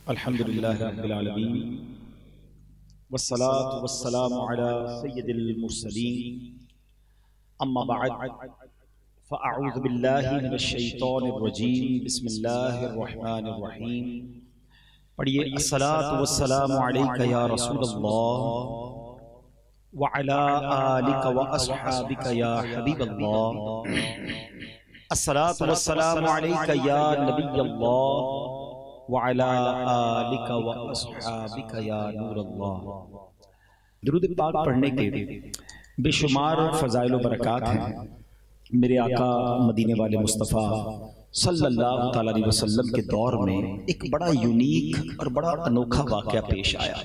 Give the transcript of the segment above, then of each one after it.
الحمد للہ رب العالمین والصلاة والسلام علی سید المرسلین اما بعد فاعوذ باللہ من الشیطان الرجیم بسم اللہ الرحمن الرحیم پڑھیے الصلاة والسلام علیک یا رسول اللہ وعلی آلک واصحابک یا حبیب اللہ الصلاة والسلام علیک یا نبی اللہ وَعَلَىٰ آلِكَ وَأَصْحَابِكَ يَا نُورَ اللَّهِ۔ درود پاک پڑھنے کے بے شمار فضائل و برکات ہیں۔ میرے آقا مدینے والے مصطفیٰ صلی اللہ تعالیٰ علیہ وسلم کے دور میں ایک بڑا یونیک اور بڑا انوکھا واقعہ پیش آیا۔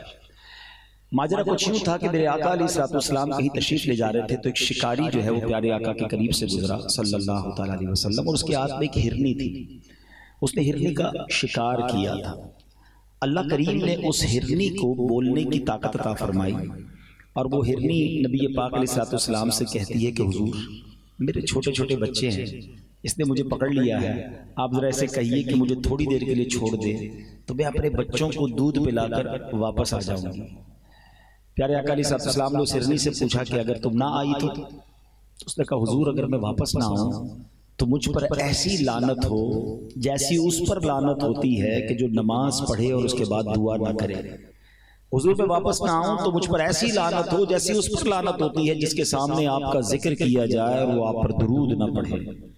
ماجرا کچھ یوں تھا کہ میرے آقا علیہ السلام کہیں تشریف لے جا رہے تھے تو ایک شکاری جو ہے وہ پیارے آقا کے قریب سے گزرا صلی اللہ تعالیٰ علیہ وسلم، اور اس کے ہاتھ میں ایک ہرنی تھی۔ اس نے ہرنی کا شکار کیا تھا۔ اللہ کریم نے اس ہرنی کو بولنے کی طاقت عطا فرمائی، اور وہ ہرنی نبی پاک علیہ السلام سے کہتی ہے کہ حضور میرے چھوٹے چھوٹے بچے ہیں، اس نے مجھے پکڑ لیا ہے، آپ ذرا ایسے کہیے کہ مجھے تھوڑی دیر کے لیے چھوڑ دے تو میں اپنے بچوں کو دودھ پلا کر واپس آ جاؤں گی۔ پیارے آقا علیہ السلام نے اس ہرنی سے پوچھا کہ اگر تم نہ آئی تو؟ اس نے کہا حضور اگر میں واپس نہ آؤں تو مجھ پر ایسی لعنت ہو جیسی اس پر لعنت ہوتی ہے کہ جو نماز پڑھے اور اس کے بعد دعا نہ کرے۔ حضور میں واپس نہ آؤں تو مجھ پر ایسی لعنت ہو جیسی اس پر لعنت ہوتی ہے جس کے سامنے آپ کا ذکر کیا جائے اور وہ آپ پر درود نہ پڑھے۔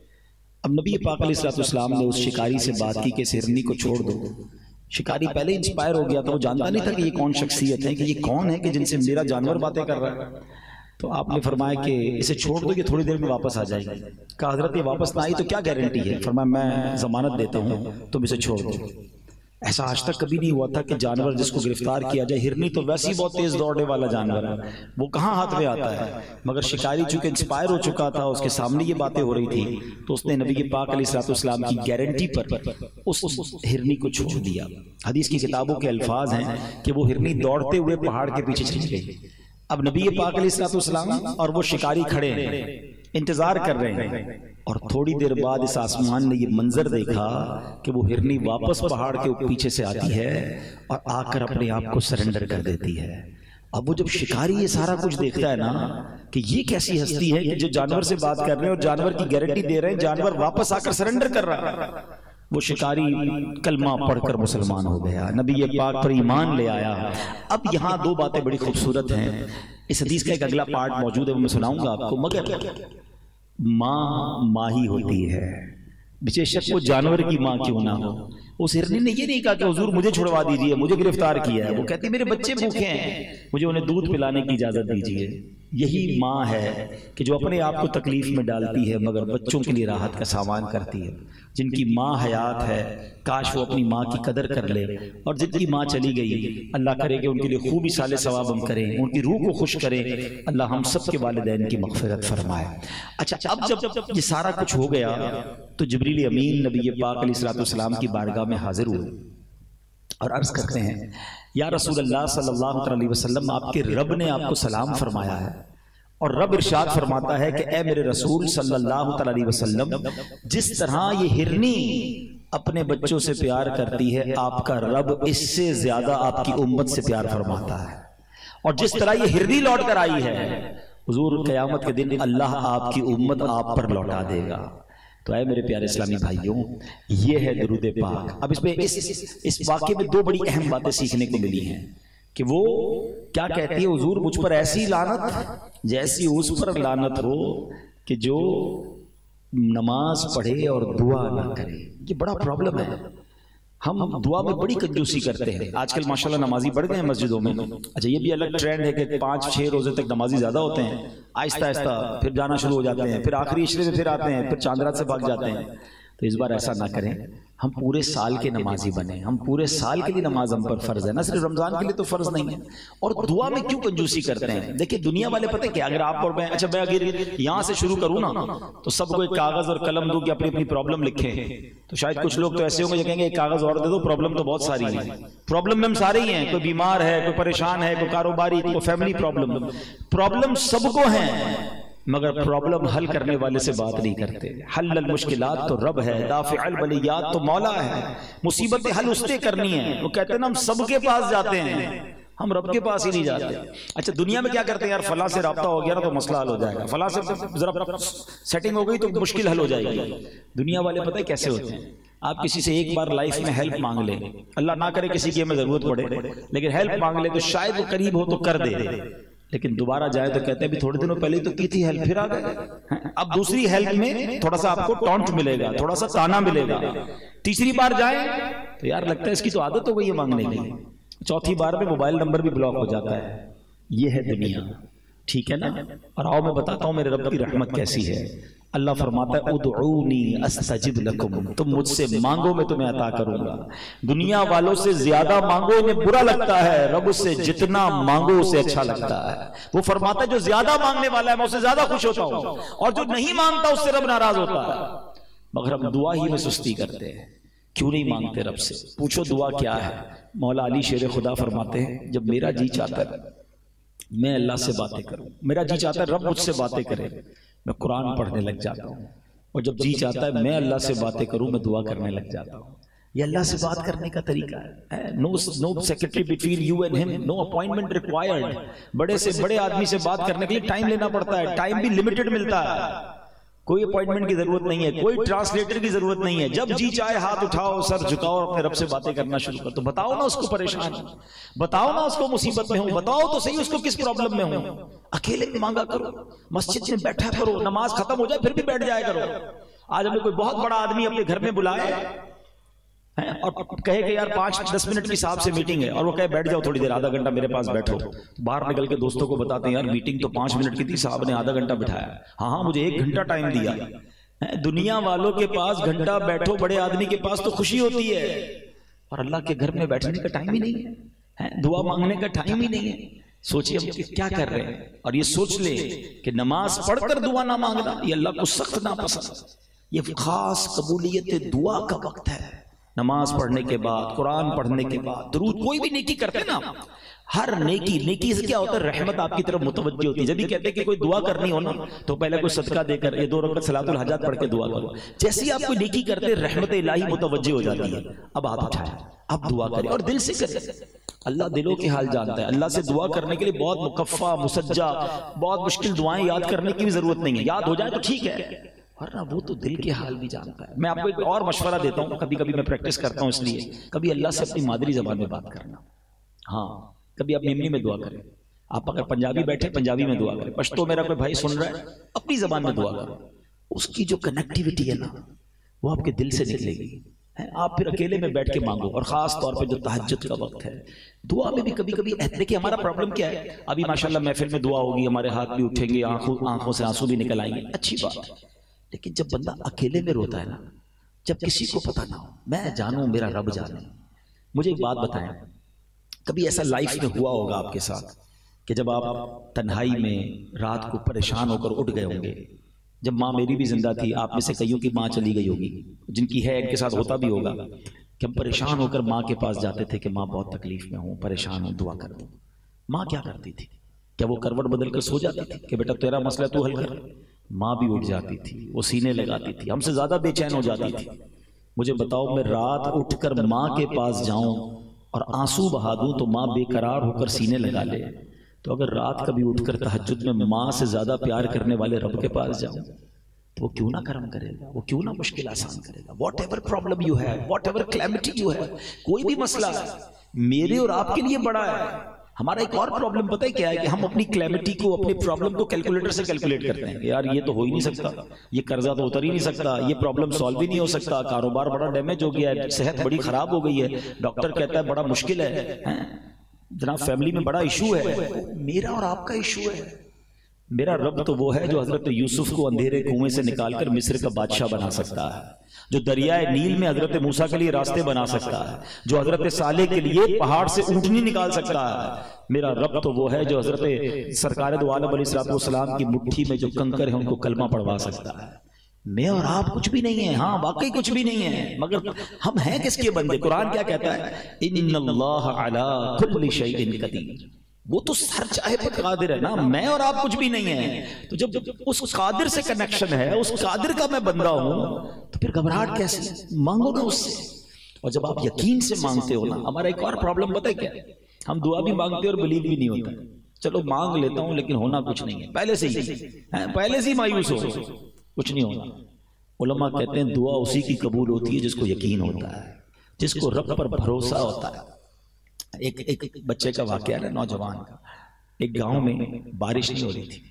اب نبی پاک علیہ السلام نے اس شکاری سے بات کی کہ اس ہرنی کو چھوڑ دو۔ شکاری پہلے انسپائر ہو گیا تھا، وہ جانتا نہیں تھا کہ یہ کون شخصیت ہے، کہ یہ کون ہے کہ جن سے میرا جانور باتیں کر رہا ہے۔ تو آپ نے فرمایا کہ اسے چھوڑ دو، یہ تھوڑی دیر میں واپس آ جائے گی۔ کہا حضرت یہ واپس نہ آئی تو کیا گارنٹی ہے؟ فرمایا میں ضمانت دیتا ہوں تم اسے چھوڑ دو۔ ایسا آج تک کبھی نہیں ہوا تھا کہ جانور جس کو گرفتار کیا جائے، ہرنی تو ویسے ہی بہت تیز دوڑنے والا جانور ہے، وہ کہاں ہاتھ میں آتا ہے، مگر شکاری چونکہ انسپائر ہو چکا تھا، اس کے سامنے یہ باتیں ہو رہی تھی تو اس نے نبی پاک علیہ السلام کی گارنٹی پر اس ہرنی کو چھوڑ دیا۔ حدیث کی کتابوں کے الفاظ ہیں کہ وہ ہرنی دوڑتے ہوئے پہاڑ کے پیچھے چلی گئی۔ اب نبی پاک علیہ السلام اور وہ شکاری کھڑے ہیں، انتظار کر رہے ہیں، اور تھوڑی دیر بعد اس آسمان نے یہ منظر دیکھا کہ وہ ہرنی واپس پہاڑ کے پیچھے سے آتی ہے اور آ کر اپنے آپ کو سرنڈر کر دیتی ہے۔ اب وہ جب شکاری یہ سارا کچھ دیکھتا ہے نا کہ یہ کیسی ہستی ہے کہ جو جانور سے بات کر رہے ہیں اور جانور کی گارنٹی دے رہے ہیں، جانور واپس آ کر سرنڈر کر رہا ہے، وہ شکاری کلمہ پڑھ کر مسلمان ہو گیا، نبی پاک پر ایمان لے آیا۔ اب یہاں دو باتیں بڑی خوبصورت ہیں، اس حدیث کا ایک اگلا پارٹ موجود ہے وہ میں سناؤں گا آپ کو، مگر ماں ہی ہوتی ہے، بے شک وہ جانور کی ماں کیوں نہ ہو۔ اس ہرنی نے یہ نہیں کہا کہ حضور مجھے چھڑوا دیجئے، مجھے گرفتار کیا ہے، وہ کہتی میرے بچے بھوکے ہیں، مجھے انہیں دودھ پلانے کی اجازت دیجئے۔ یہی ماں ہے کہ جو اپنے آپ کو تکلیف میں ڈالتی ہے مگر بچوں کے لیے راحت کا سامان کرتی ہے۔ جن کی ماں حیات ہے کاش وہ اپنی ماں کی قدر کر لے، اور جن کی ماں چلی گئی اللہ کرے کہ ان کے لیے خوب صالح ثواب ہم کریں، ان کی روح کو خوش کریں، اللہ ہم سب کے والدین کی مغفرت فرمائے۔ اچھا اب جب یہ سارا کچھ ہو گیا تو جبریل امین نبی پاک علیہ السلام کی بارگاہ میں حاضر ہوئے اور عرض کرتے ہیں یا رسول اللہ صلی اللہ علیہ وسلم آپ کے رب نے آپ کو سلام فرمایا ہے، اور رب ارشاد فرماتا ہے کہ اے میرے رسول صلی اللہ علیہ وسلم جس طرح یہ ہرنی اپنے بچوں سے پیار کرتی ہے آپ کا رب اس سے زیادہ آپ کی امت سے پیار فرماتا ہے، اور جس طرح یہ ہرنی لوٹ کر آئی ہے حضور قیامت کے دن اللہ آپ کی امت آپ پر لوٹا دے گا۔ تو اے میرے پیارے اسلامی بھائیوں، یہ ہے درود پاک۔ اب اس میں اس واقعے میں دو بڑی اہم باتیں سیکھنے کو ملی ہیں کہ وہ کیا کہتی ہے حضور مجھ پر ایسی لعنت جیسی اس پر لعنت ہو کہ جو نماز پڑھے اور دعا نہ کرے۔ یہ بڑا پرابلم ہے، ہم دعا میں بڑی کنجوسی کرتے ہیں۔ آج کل ماشاءاللہ نمازی بڑھ گئے ہیں مسجدوں میں، اچھا یہ بھی الگ ٹرینڈ ہے کہ 5-6 روزے تک نمازی زیادہ ہوتے ہیں، آہستہ آہستہ پھر جانا شروع ہو جاتے ہیں، پھر آخری عشرے میں پھر آتے ہیں، پھر چاند رات سے بھاگ جاتے ہیں۔ تو اس بار ایسا نہ کریں، ہم پورے سال کے نمازی بنیں، ہم پورے سال کے لیے نماز ہم پر فرض ہے، نہ صرف رمضان کے لیے تو فرض نہیں ہے۔ اور دعا میں کیوں کنجوسی کرتے ہیں؟ دیکھیں دنیا والے پتہ کیا، اگر آپ اور میں اچھا میں اگر یہاں سے شروع کروں نا تو سب کو ایک کاغذ اور قلم دوں کہ اپنی اپنی پرابلم لکھیں، تو شاید کچھ لوگ تو ایسے ہوں گے جو کہیں گے ایک کاغذ اور دے دو، پرابلم تو بہت ساری ہیں۔ پرابلم میں ہم سارے ہی ہیں، کوئی بیمار ہے، کوئی پریشان ہے، کوئی کاروباری، کوئی فیملی پرابلم سب کو ہیں، مگر پرابلم حل کرنے والے سے بات نہیں کرتے. حل المشکلات تو رب ہے، دافع البلیات تو مولا ہے. مصیبتیں حل اس نے کرنی ہیں. وہ کہتے ہیں نا ہم سب کے پاس جاتے ہیں، ہم رب کے پاس ہی نہیں جاتے. اچھا دنیا میں کیا کرتے ہیں؟ یار فلاں سے رابطہ ہو گیا نا تو مسئلہ حل ہو جائے گا، فلاں سے ذرا سیٹنگ ہو گئی تو مشکل حل ہو جائے گی. دنیا والے پتہ ہے کیسے ہوتے ہیں؟ آپ کسی سے ایک بار لائف میں ہیلپ مانگ لیں، اللہ نہ کرے کسی کی ہمیں ضرورت پڑے، لیکن ہیلپ مانگ لیں تو شاید وہ قریب ہو تو کر دے، لیکن دوبارہ جائے تو کہتے ہیں بھی تھوڑے دنوں پہلے تو کی تھی ہیلپ، پھر آ گئے. اب دوسری ہیلپ میں تھوڑا سا آپ کو ٹونٹ ملے گا، تھوڑا سا تانا ملے گا. تیسری بار جائیں تو یار لگتا ہے اس کی تو عادت ہو گئی ہے مانگنے کی. چوتھی بار میں موبائل نمبر بھی بلاک ہو جاتا ہے. یہ ہے دنیا، ٹھیک ہے نا. اور آؤ میں بتاتا ہوں میرے رب کی رحمت کیسی ہے. اللہ فرماتا ہے ادعونی استجب لکم، تم مجھ سے مانگو میں تمہیں عطا کروں گا. دنیا والوں سے زیادہ مانگو انہیں برا لگتا ہے، رب سے جتنا مانگو اسے اچھا لگتا ہے. وہ فرماتا ہے جو زیادہ مانگنے والا ہے میں اسے زیادہ خوش ہوتا ہوں، اور جو نہیں مانگتا اس سے رب ناراض ہوتا ہے. مگر ہم دعا ہی میں سستی کرتے ہیں. کیوں نہیں مانگتے رب سے؟ پوچھو دعا کیا ہے. مولا علی شیر خدا فرماتے ہیں جب میرا جی چاہتا ہے میں اللہ سے باتیں کروں، میرا جی چاہتا ہے رب مجھ سے باتیں کرے، میں قرآن پڑھنے لگ جاتا ہوں. اور جب جی چاہتا ہے میں اللہ سے باتیں کروں میں دعا کرنے لگ جاتا ہوں. یہ اللہ سے بات کرنے کا طریقہ ہے. No secretary between you and ہم، نو اپوائنٹمنٹ ریکوائرڈ. بڑے سے بڑے آدمی سے بات کرنے کے لیے ٹائم لینا پڑتا ہے، ٹائم بھی لمیٹڈ ملتا ہے. کوئی اپوائنٹمنٹ کی ضرورت نہیں ہے، کوئی ٹرانسلیٹر کی ضرورت نہیں ہے. جب جی چاہے ہاتھ اٹھاؤ، سر جھکاؤ اور اپنے رب سے باتیں کرنا شروع کر. تو بتاؤ نا اس کو پریشان، بتاؤ نا اس کو مصیبت میں ہوں، بتاؤ تو صحیح اس کو کس پرابلم میں ہوں. اکیلے میں مانگا کرو، مسجد میں بیٹھا کرو، نماز ختم ہو جائے پھر بھی بیٹھ جایا کرو. آج ہمیں کوئی بہت بڑا آدمی اپنے گھر میں بلائے اور کہے کہ یار 5-10 منٹ کی صاحب سے میٹنگ ہے، اور وہ کہے بیٹھ جاؤ تھوڑی دیر، آدھا گھنٹہ میرے پاس بیٹھو. باہر نکل کے دوستوں کو بتاتے ہیں یار میٹنگ تو 5 منٹ کی تھی، صاحب نے آدھا گھنٹہ بٹھایا. ہاں مجھے 1 گھنٹہ ٹائم دیا. دنیا والوں کے پاس گھنٹہ بیٹھو، بڑے آدمی کے پاس تو خوشی ہوتی ہے، اور اللہ کے گھر میں بیٹھنے کا ٹائم ہی نہیں ہے، دعا مانگنے کا ٹائم ہی نہیں ہے. سوچئے ہم کیا کر رہے ہیں. اور یہ سوچ لے کہ نماز پڑھ کر دعا نہ مانگنا یہ اللہ کو سخت ناپسند. یہ خاص قبولیت دعا کا وقت ہے. نماز پڑھنے کے بعد، قرآن پڑھنے کے بعد درود، کوئی بھی نیکی کرتے نا، ہر نیکی سے کیا ہوتا ہے؟ رحمت آپ کی طرف متوجہ ہوتی ہے. جب بھی کہتے ہیں کہ کوئی دعا کرنی ہو نا تو پہلے کوئی صدقہ دے کر یہ 2 رکعت صلاۃ الحاجات پڑھ کے دعا کرو. جیسے ہی آپ کوئی نیکی کرتے رحمت الہی متوجہ ہو جاتی ہے. اب ہاتھ اٹھائیں، اب دعا کریں اور دل سے کریں. اللہ دلوں کے حال جانتا ہے. اللہ سے دعا کرنے کے لیے بہت مکفہ مسجع، بہت مشکل دعائیں یاد کرنے کی بھی ضرورت نہیں ہے. یاد ہو جائے تو ٹھیک ہے، ورنہ وہ تو دل کے حال بھی جانتا ہے. میں آپ کو ایک اور مشورہ دیتا ہوں، کبھی کبھی میں پریکٹس کرتا ہوں، اس لیے کبھی اللہ سے اپنی مادری زبان میں بات کرنا. ہاں کبھی آپ میمنی میں دعا کریں. آپ اگر پنجابی بیٹھے پنجابی میں دعا کریں، پشتو میرا کوئی بھائی سن رہا ہے اپنی زبان میں دعا کرو. اس کی جو کنیکٹیوٹی ہے نا وہ آپ کے دل سے نکلے گی. آپ پھر اکیلے میں بیٹھ کے مانگو، اور خاص طور پہ جو تہجد کا وقت ہے دعا میں بھی کبھی کبھی. دیکھیں ہمارا پرابلم کیا ہے، ابھی ماشاءاللہ محفل میں دعا ہوگی، ہمارے ہاتھ بھی اٹھیں گے، آنکھوں سے آنسو بھی نکل آئیں گے، اچھی بات ہے. لیکن جب بندہ اکیلے میں روتا ہے نا، جب کسی کو پتہ نہ ہو، میں جانوں میرا رب جانے. مجھے ایک بات بتائیں، کبھی ایسا لائف میں ہوا ہوگا آپ کے ساتھ کہ جب آپ تنہائی میں رات کو پریشان ہو کر اٹھ گئے ہوں گے. جب ماں میری بھی زندہ تھی، آپ میں سے کئیوں کی ماں چلی گئی ہوگی، جن کی ہے ان کے ساتھ ہوتا بھی ہوگا کہ ہم پریشان ہو کر ماں کے پاس جاتے تھے کہ ماں بہت تکلیف میں ہوں، پریشان ہوں، دعا کر دو. ماں کیا کرتی تھی؟ کیا وہ کروٹ بدل کر سو جاتی تھی کہ بیٹا تیرا مسئلہ تو حل کر؟ ماں بھی اٹھ جاتی تھی، وہ سینے لگاتی تھی، ہم سے زیادہ بے چین ہو جاتی تھی. مجھے بتاؤ میں رات اٹھ کر ماں کے پاس جاؤں اور آنسو بہا دوں تو ماں بے قرار ہو کر سینے لگا لے، تو اگر رات کبھی اٹھ کر تہجد میں ماں سے زیادہ پیار کرنے والے رب کے پاس جاؤں تو وہ کیوں نہ کرم کرے گا، وہ کیوں نہ مشکل آسان کرے گا. واٹ ایور پرابلم یو ہے، واٹ ایور کلیمٹی یو ہے، کوئی بھی مسئلہ میرے اور آپ کے لیے بڑا ہے. ہمارا ایک اور پرابلم پتہ ہے کیا ہے کہ ہم اپنی کلیمٹی کو، اپنے پرابلم کو کیلکولیٹر سے کیلکولیٹ کرتے ہیں. یار یہ تو ہو ہی نہیں سکتا، یہ قرضہ تو اتر ہی نہیں سکتا، یہ پرابلم سالو ہی نہیں ہو سکتا، کاروبار بڑا ڈیمیج ہو گیا ہے، صحت بڑی خراب ہو گئی ہے، ڈاکٹر کہتا ہے بڑا مشکل ہے، جناب فیملی میں بڑا ایشو ہے. میرا اور آپ کا ایشو ہے. میرا رب تو وہ ہے جو حضرت یوسف کو اندھیرے کنویں سے نکال کر مصر کا بادشاہ بنا سکتا ہے، جو دریائے نیل میں حضرت موسیٰ کے لیے راستے بنا سکتا ہے، جو حضرت صالح کے لیے پہاڑ سے اونٹنی نکال سکتا ہے. میرا رب تو وہ ہے جو حضرت سرکار دو عالم علیہ السلام کی مٹھی میں جو کنکر ہیں ان کو کلمہ پڑھوا سکتا ہے. میں اور آپ کچھ بھی نہیں ہیں، ہاں واقعی کچھ بھی نہیں ہیں، مگر ہم ہیں کس کے بندے؟ قرآن کیا کہتا ہے؟ ان اللہ علی کل شیء قدیر. وہ تو سر چاہے پر قادر ہے نا، میں اور آپ کچھ بھی نہیں ہیں. تو جب اس قادر سے کنیکشن ہے، اس قادر کا میں بندہ ہوں، تو پھر گھبراہٹ کیسے؟ مانگو نا اس سے. اور جب آپ یقین سے مانگتے ہو نا، ہمارا ایک اور پرابلم پتہ ہے کیا ہے؟ ہم دعا بھی مانگتے اور بلیو بھی نہیں ہوتا. چلو مانگ لیتا ہوں لیکن ہونا کچھ نہیں ہے، پہلے سے ہی مایوس ہو، کچھ نہیں ہونا. علماء کہتے ہیں دعا اسی کی قبول ہوتی ہے جس کو یقین ہوتا ہے، جس کو رب پر بھروسہ ہوتا ہے. ایک بچے کا واقعہ ہے، نوجوان کا. ایک گاؤں میں بارش نہیں ہو رہی تھی،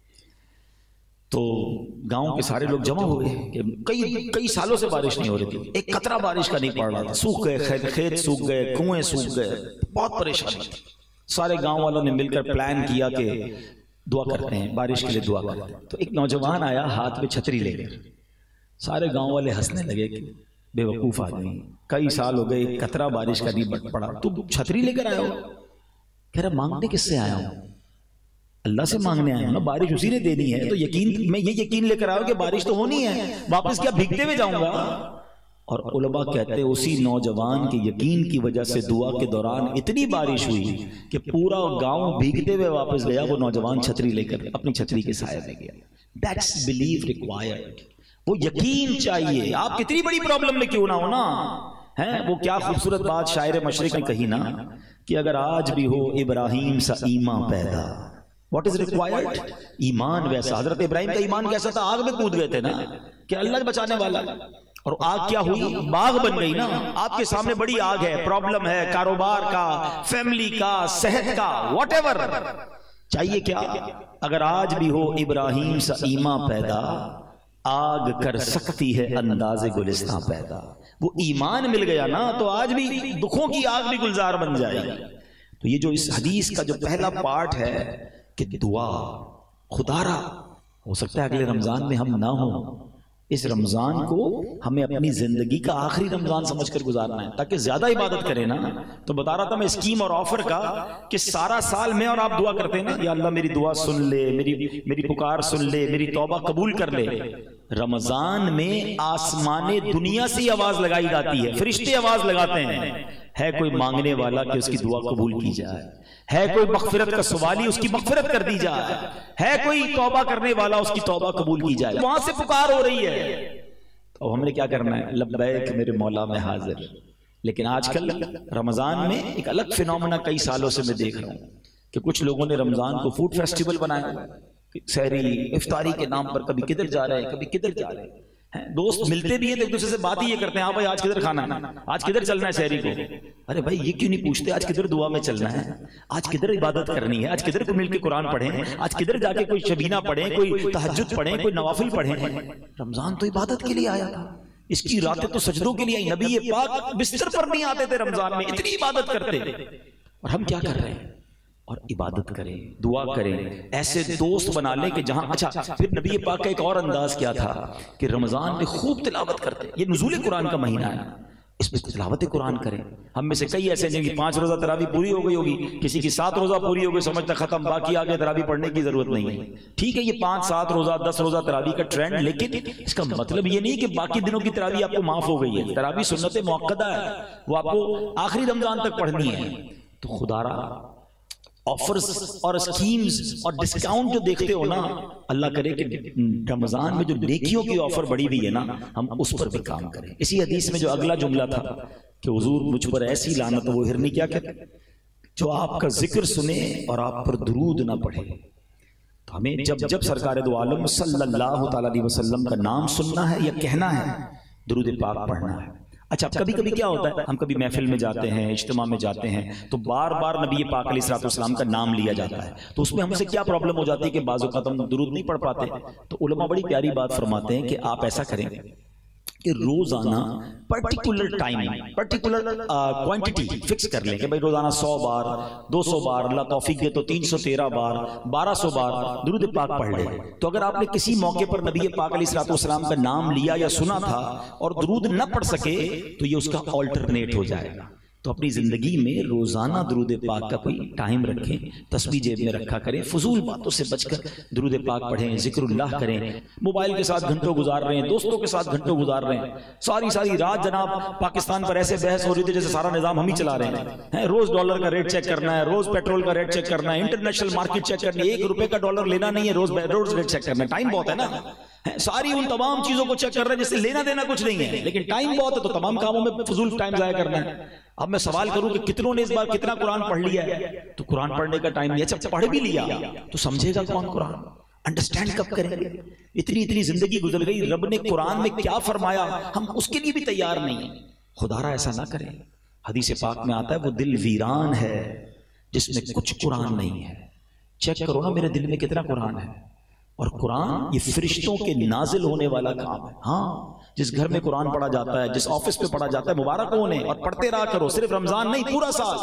تو گاؤں کے سارے لوگ جمع ہوئے کہ کئی سالوں سے بارش نہیں ہو رہی تھی، ایک قطرہ بارش کا نہیں پڑ رہا تھا. سوکھ گئے، کھیت سوکھ گئے، کنویں سوکھ گئے، بہت پریشانی تھی. سارے گاؤں والوں نے مل کر پلان کیا کہ دعا کرتے ہیں، بارش کے لیے دعا کرتے ہیں. تو ایک نوجوان آیا ہاتھ میں چھتری لے کر. سارے گاؤں والے ہنسنے لگے کہ بے وقوف آدمی، کئی سال ہو گئے، قطرہ بارش کا نہیں پڑا، تو چھتری لے کر آیا ہو. کہہ رہا مانگنے کس سے آیا ہوں؟ اللہ سے مانگنے آیا ہوں نا، بارش اسی نے دینی ہے. تو یقین، میں یہ یقین لے کر آیا ہوں کہ بارش تو ہونی ہے، واپس کیا بھیگتے ہوئے جاؤں گا. اور علماء کہتے ہیں اسی نوجوان کے یقین کی وجہ سے دعا کے دوران اتنی بارش ہوئی کہ پورا گاؤں بھیگتے ہوئے واپس گیا. وہ نوجوان چھتری لے کر اپنی چھتری کے سائے میں گیا. That's belief required. وہ یقین چاہیے. آپ کتنی بڑی پرابلم میں کیوں نہ ہو نا، وہ کیا خوبصورت بات شاعر مشرق نے کہی نا کہ اگر آج بھی ہو ابراہیم سا ایمان پیدا. What is required؟ ایمان ویسا. حضرت ابراہیم کا ایمان کیسا تھا؟ آگ میں کود گئے تھے نا کہ اللہ بچانے والا. اور آگ کیا ہوئی؟ باغ بن گئی نا. آپ کے سامنے بڑی آگ ہے، پرابلم ہے، کاروبار کا، فیملی کا، صحت کا، واٹ ایور. چاہیے کیا؟ اگر آج بھی ہو ابراہیم سا ایمان پیدا، آگ کر سکتی ہے انداز گلستان پیدا. وہ ایمان مل گیا نا تو آج بھی دکھوں کی آگ بھی گلزار بن جائے گی. تو یہ جو اس حدیث کا جو پہلا پارٹ ہے کہ دعا، خدا را ہو سکتا ہے اگلے رمضان میں ہم نہ ہوں، اس رمضان کو ہمیں اپنی زندگی کا آخری رمضان سمجھ کر گزارنا ہے تاکہ زیادہ عبادت کریں نا. تو بتا رہا تھا میں اسکیم اور آفر کا کہ سارا سال میں اور آپ دعا کرتے ہیں نا، یا اللہ میری دعا سن لے، میری پکار سن لے، میری توبہ قبول کر لے. رمضان میں آسمان دنیا سے آواز لگائی جاتی ہے، فرشتے آواز لگاتے ہیں، ہے کوئی مانگنے والا کہ اس کی دعا قبول کی جائے، ہے کوئی مغفرت کا سوالی اس کی مغفرت کر دی جائے، ہے کوئی توبہ کرنے والا اس کی توبہ قبول کی جائے. وہاں سے پکار ہو رہی ہے. تو ہم نے کیا کرنا ہے؟ لبیک میرے مولا میں حاضر. لیکن آج کل رمضان میں ایک الگ فینومنا کئی سالوں سے میں دیکھ رہا ہوں کہ کچھ لوگوں نے رمضان کو فوڈ فیسٹیول بنایا، سحری افطاری کے نام پر کبھی کدھر جا رہے ہیں، کبھی کدھر جا رہے ہیں. دوست ملتے بھی ہیں تو ایک دوسرے سے بات ہی یہ کرتے ہیں، ہاں بھائی آج کدھر کھانا ہے، آج کدھر چلنا ہے سحری کو. ارے بھائی یہ کیوں نہیں پوچھتے آج کدھر دعا میں چلنا ہے، آج کدھر عبادت کرنی ہے، آج کدھر کو مل کے قرآن پڑھیں، آج کدھر جا کے کوئی شبینہ پڑھیں، کوئی تہجد پڑھیں، کوئی نوافل پڑھیں. رمضان تو عبادت کے لیے آیا تھا، اس کی راتیں تو سجدوں کے لیے آئی. نبی پاک بستر پر نہیں آتے تھے رمضان میں، اتنی عبادت کرتے. اور ہم کیا کر رہے ہیں؟ اور عبادت کریں، دعا کریں، ایسے دوست بنا لیں کہ جہاں. اچھا پھر نبی پاک کا ایک اور انداز کیا تھا کہ رمضان میں خوب تلاوت کرتے. یہ نزول قرآن کا مہینہ ہے، اس میں تلاوت قرآن کریں. ہم میں سے کئی ایسے ہیں جن کی 5 روزہ تراویح پوری ہو گئی ہوگی، کسی کی 7 روزہ پوری ہو گئی، سمجھتا ختم، باقی آگے تراویح پڑھنے کی ضرورت نہیں ہے. ٹھیک ہے یہ 5 7 روزہ 10 روزہ تراویح کا ٹرینڈ، لیکن اس کا مطلب یہ نہیں کہ باقی دنوں کی تراویح آپ کو معاف ہو گئی ہے. تراویح سنت موقدہ ہے، وہ آپ کو آخری رمضان تک پڑھنی ہے. تو خدا را آفرز اور اسکیمز اور ڈسکاؤنٹ جو دیکھتے ہو نا، اللہ کرے کہ رمضان میں جو نیکیوں کی آفر بڑی ہوئی ہے نا، ہم اس پر بھی کام کریں. اسی حدیث میں جو اگلا جملہ تھا کہ حضور مجھ پر ایسی لعنت وہ ہرنی کیا کہتے جو آپ کا ذکر سنے اور آپ پر درود نہ پڑھے. تو ہمیں جب سرکار دو عالم صلی اللہ تعالی علیہ وسلم کا نام سننا ہے یا کہنا ہے، درود پاک پڑھنا ہے. اچھا کبھی کبھی کیا ہوتا ہے، ہم کبھی محفل میں جاتے ہیں، اجتماع میں جاتے ہیں تو بار بار نبی پاک علیہ الصلوۃ والسلام کا نام لیا جاتا ہے. تو اس میں ہم سے کیا پرابلم ہو جاتی ہے کہ بعض اوقات ہم درود نہیں پڑھ پاتے. تو علماء بڑی پیاری بات فرماتے ہیں کہ آپ ایسا کریں کہ روزانہ particular time, particular quantity fix کر لیں کہ بھائی روزانہ 100 بار 200 بار، اللہ توفیق دے تو 313 بار 1200 بار درود پاک پڑھ لیں. تو اگر آپ نے کسی موقع پر نبی پاک علیہ الصلوۃ والسلام کا نام لیا یا سنا تھا اور درود نہ پڑھ سکے تو یہ اس کا آلٹرنیٹ ہو جائے گا. تو اپنی زندگی میں روزانہ درود پاک کا کوئی ٹائم رکھیں، تسبیح جیب میں رکھا کریں، فضول باتوں سے بچ کر درود پاک پڑھیں، ذکر اللہ کریں۔ موبائل کے ساتھ گھنٹوں گزار رہے ہیں، دوستوں کے ساتھ گھنٹوں گزار رہے ہیں، ساری رات جناب پاکستان پر ایسے بحث ہو رہی تھی جیسے سارا نظام ہم ہی چلا رہے ہیں۔ روز ڈالر کا ریٹ چیک کرنا ہے، روز پیٹرول کا ریٹ چیک کرنا ہے، انٹرنیشنل مارکیٹ چیک کرنی ہے، 1 روپے کا ڈالر لینا نہیں ہے، روز ریٹ چیک کرنا ہے۔ ٹائم بہت ہے نا، ساری ان تمام چیزوں کو چیک کر رہے ہیں جس سے لینا دینا کچھ نہیں ہے، لیکن ٹائم بہت ہے تو تمام کاموں میں فضول ٹائم ضائع کرنا ہے۔ اب میں سوال کروں کہ کتنوں نے اس بار کتنا قرآن پڑھ لیا ہے؟ تو قرآن پڑھنے کا ٹائم نہیں ہے۔ اچھا پڑھ بھی لیا تو سمجھے گا کون قرآن؟ انڈرسٹینڈ کب کریں گے؟ اتنی زندگی گزر گئی، رب نے قرآن میں کیا فرمایا ہم اس کے لیے بھی تیار نہیں ہیں۔ خدا را ایسا نہ کریں۔ حدیث پاک میں آتا ہے وہ دل ویران ہے جس میں کچھ قرآن نہیں ہے۔ چیک کرو نا میرے دل میں کتنا قرآن ہے۔ اور قرآن یہ فرشتوں کے نازل ہونے والا کام ہے۔ ہاں، جس گھر میں قرآن پڑھا جاتا ہے، جس آفس پہ پڑھا جاتا ہے، مبارک ہونے، اور پڑھتے رہا کرو، صرف رمضان نہیں پورا سال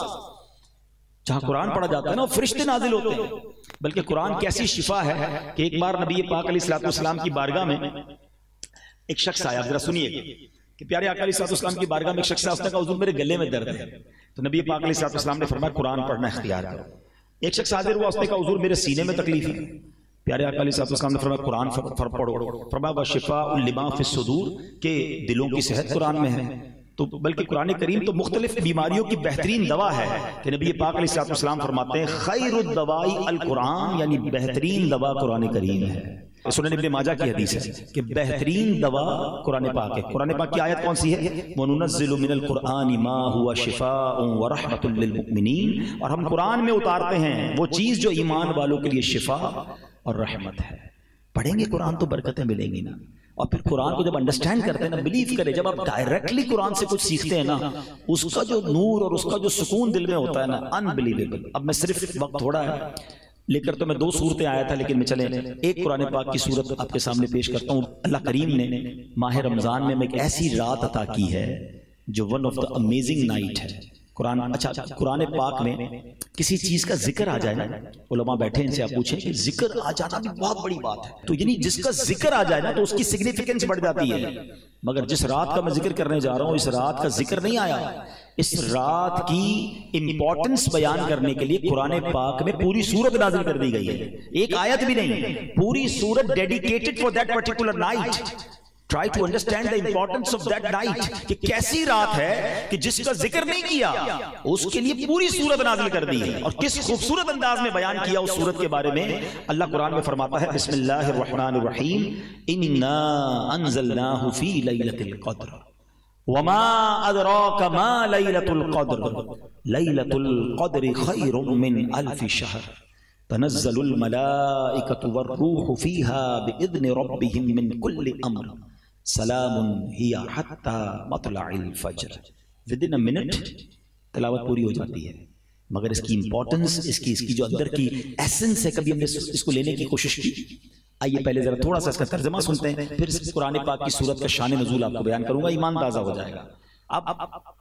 جہاں قرآن پڑھا جاتا ہے نا فرشتے نازل ہوتے ہیں۔ بلکہ قرآن کیسی شفا ہے کہ ایک بار نبی پاک علیہ الصلوۃ والسلام کی بارگاہ میں ایک شخص آیا، ذرا سنیے کہ پیارے آقا علیہ الصلوۃ والسلام کی بارگاہ میں ایک شخص آیا، اس نے کہا حضور میرے گلے میں درد ہے۔ تو نبی پاک علیہ الصلوۃ والسلام نے فرمایا قرآن پڑھنا اختیار کرو۔ ایک شخص حاضر ہوا، اس نے کہا حضور میرے سینے میں تکلیف ہے۔ پیارے آقا علیہ السلام نے فرمایا قرآن پڑھو۔ فرمایا وشفاء لما فی الصدور کہ دلوں کی صحت قرآن میں ہے۔ تو بلکہ قرآن کریم تو مختلف بیماریوں کی بہترین دوا ہے کہ نبی پاک علیہ السلام فرماتے ہیں خیر الدواء القرآن، یعنی بہترین دوا قرآن کریم ہے۔ سنن ابن ماجہ کی حدیث ہے کہ بہترین دوا قرآن پاک ہے۔ قرآن پاک کی آیت کون سی ہے؟ وَنُنَزِّلُ مِنَ الْقُرْآنِ مَا هُوَ شِفَاءٌ وَرَحْمَةٌ لِّلْمُؤْمِنِينَ، اور ہم قرآن میں اتارتے ہیں وہ چیز جو ایمان والوں کے لیے شفا اور رحمت ہے۔ پڑھیں گے قرآن تو برکتیں ملیں گی نا۔ اور پھر قرآن کو جب انڈرسٹینڈ کرتے ہیں نا، بلیو کریں، جب آپ ڈائریکٹلی قرآن سے کچھ سیکھتے ہیں نا، اس کا جو نور اور اس کا جو سکون دل میں ہوتا ہے نا، انبلیویبل۔ اب میں صرف وقت تھوڑا ہے لے کر تو میں 2 صورتیں آیا تھا، لیکن میں چلیں ایک قرآن پاک کی صورت آپ کے سامنے پیش کرتا ہوں۔ اللہ کریم نے ماہ رمضان میں ایک ایسی رات عطا کی ہے جو one of the amazing night ہے۔ قرآن پاک میں کسی چیز کا ذکر آ جائے نا، علماء بیٹھے ان سے آپ پوچھیں کہ ذکر آ جانا بھی بہت بڑی بات ہے، تو یعنی جس کا ذکر آ جائے نا تو اس کی سگنیفیکنس بڑھ جاتی ہے۔ مگر جس رات کا میں ذکر کرنے جا رہا ہوں، اس رات کا ذکر نہیں آیا۔ اس رات کی امپورٹنس بیان کرنے کے لیے قرآن پاک میں پوری سورت نازل کر دی گئی ہے، ایک آیت بھی نہیں، پوری سورت dedicated for that particular night. Try to understand the importance of that night کہ کیسی رات ہے کہ جس کا ذکر نہیں کیا، اس کے لیے پوری سورت نازل کر دی ہے۔ اور کس خوبصورت انداز میں بیان کیا اس سورت کے بارے میں۔ اللہ قرآن میں فرماتا ہے بسم اللہ الرحمن الرحیم انا انزلناه في ليلة القدر وما ادراك ما ليلة القدر ليلة القدر خير من 1000 شهر تنزل الملائكة والروح فيها بإذن ربهم من كل أمر سلام ہی حتی مطلع الفجر۔ ودن اے منٹ تلاوت پوری ہو جاتی ہے، مگر اس کی امپورٹنس، اس کی جو اندر کی ایسنس ہے، کبھی ہم نے اس کو لینے کی کوشش کی۔ آئیے پہلے ذرا تھوڑا سا اس کا ترجمہ سنتے ہیں، پھر اس قرآن پاک کی سورت کا شان نزول آپ کو بیان کروں گا، ایمان تازہ ہو جائے گا۔ اب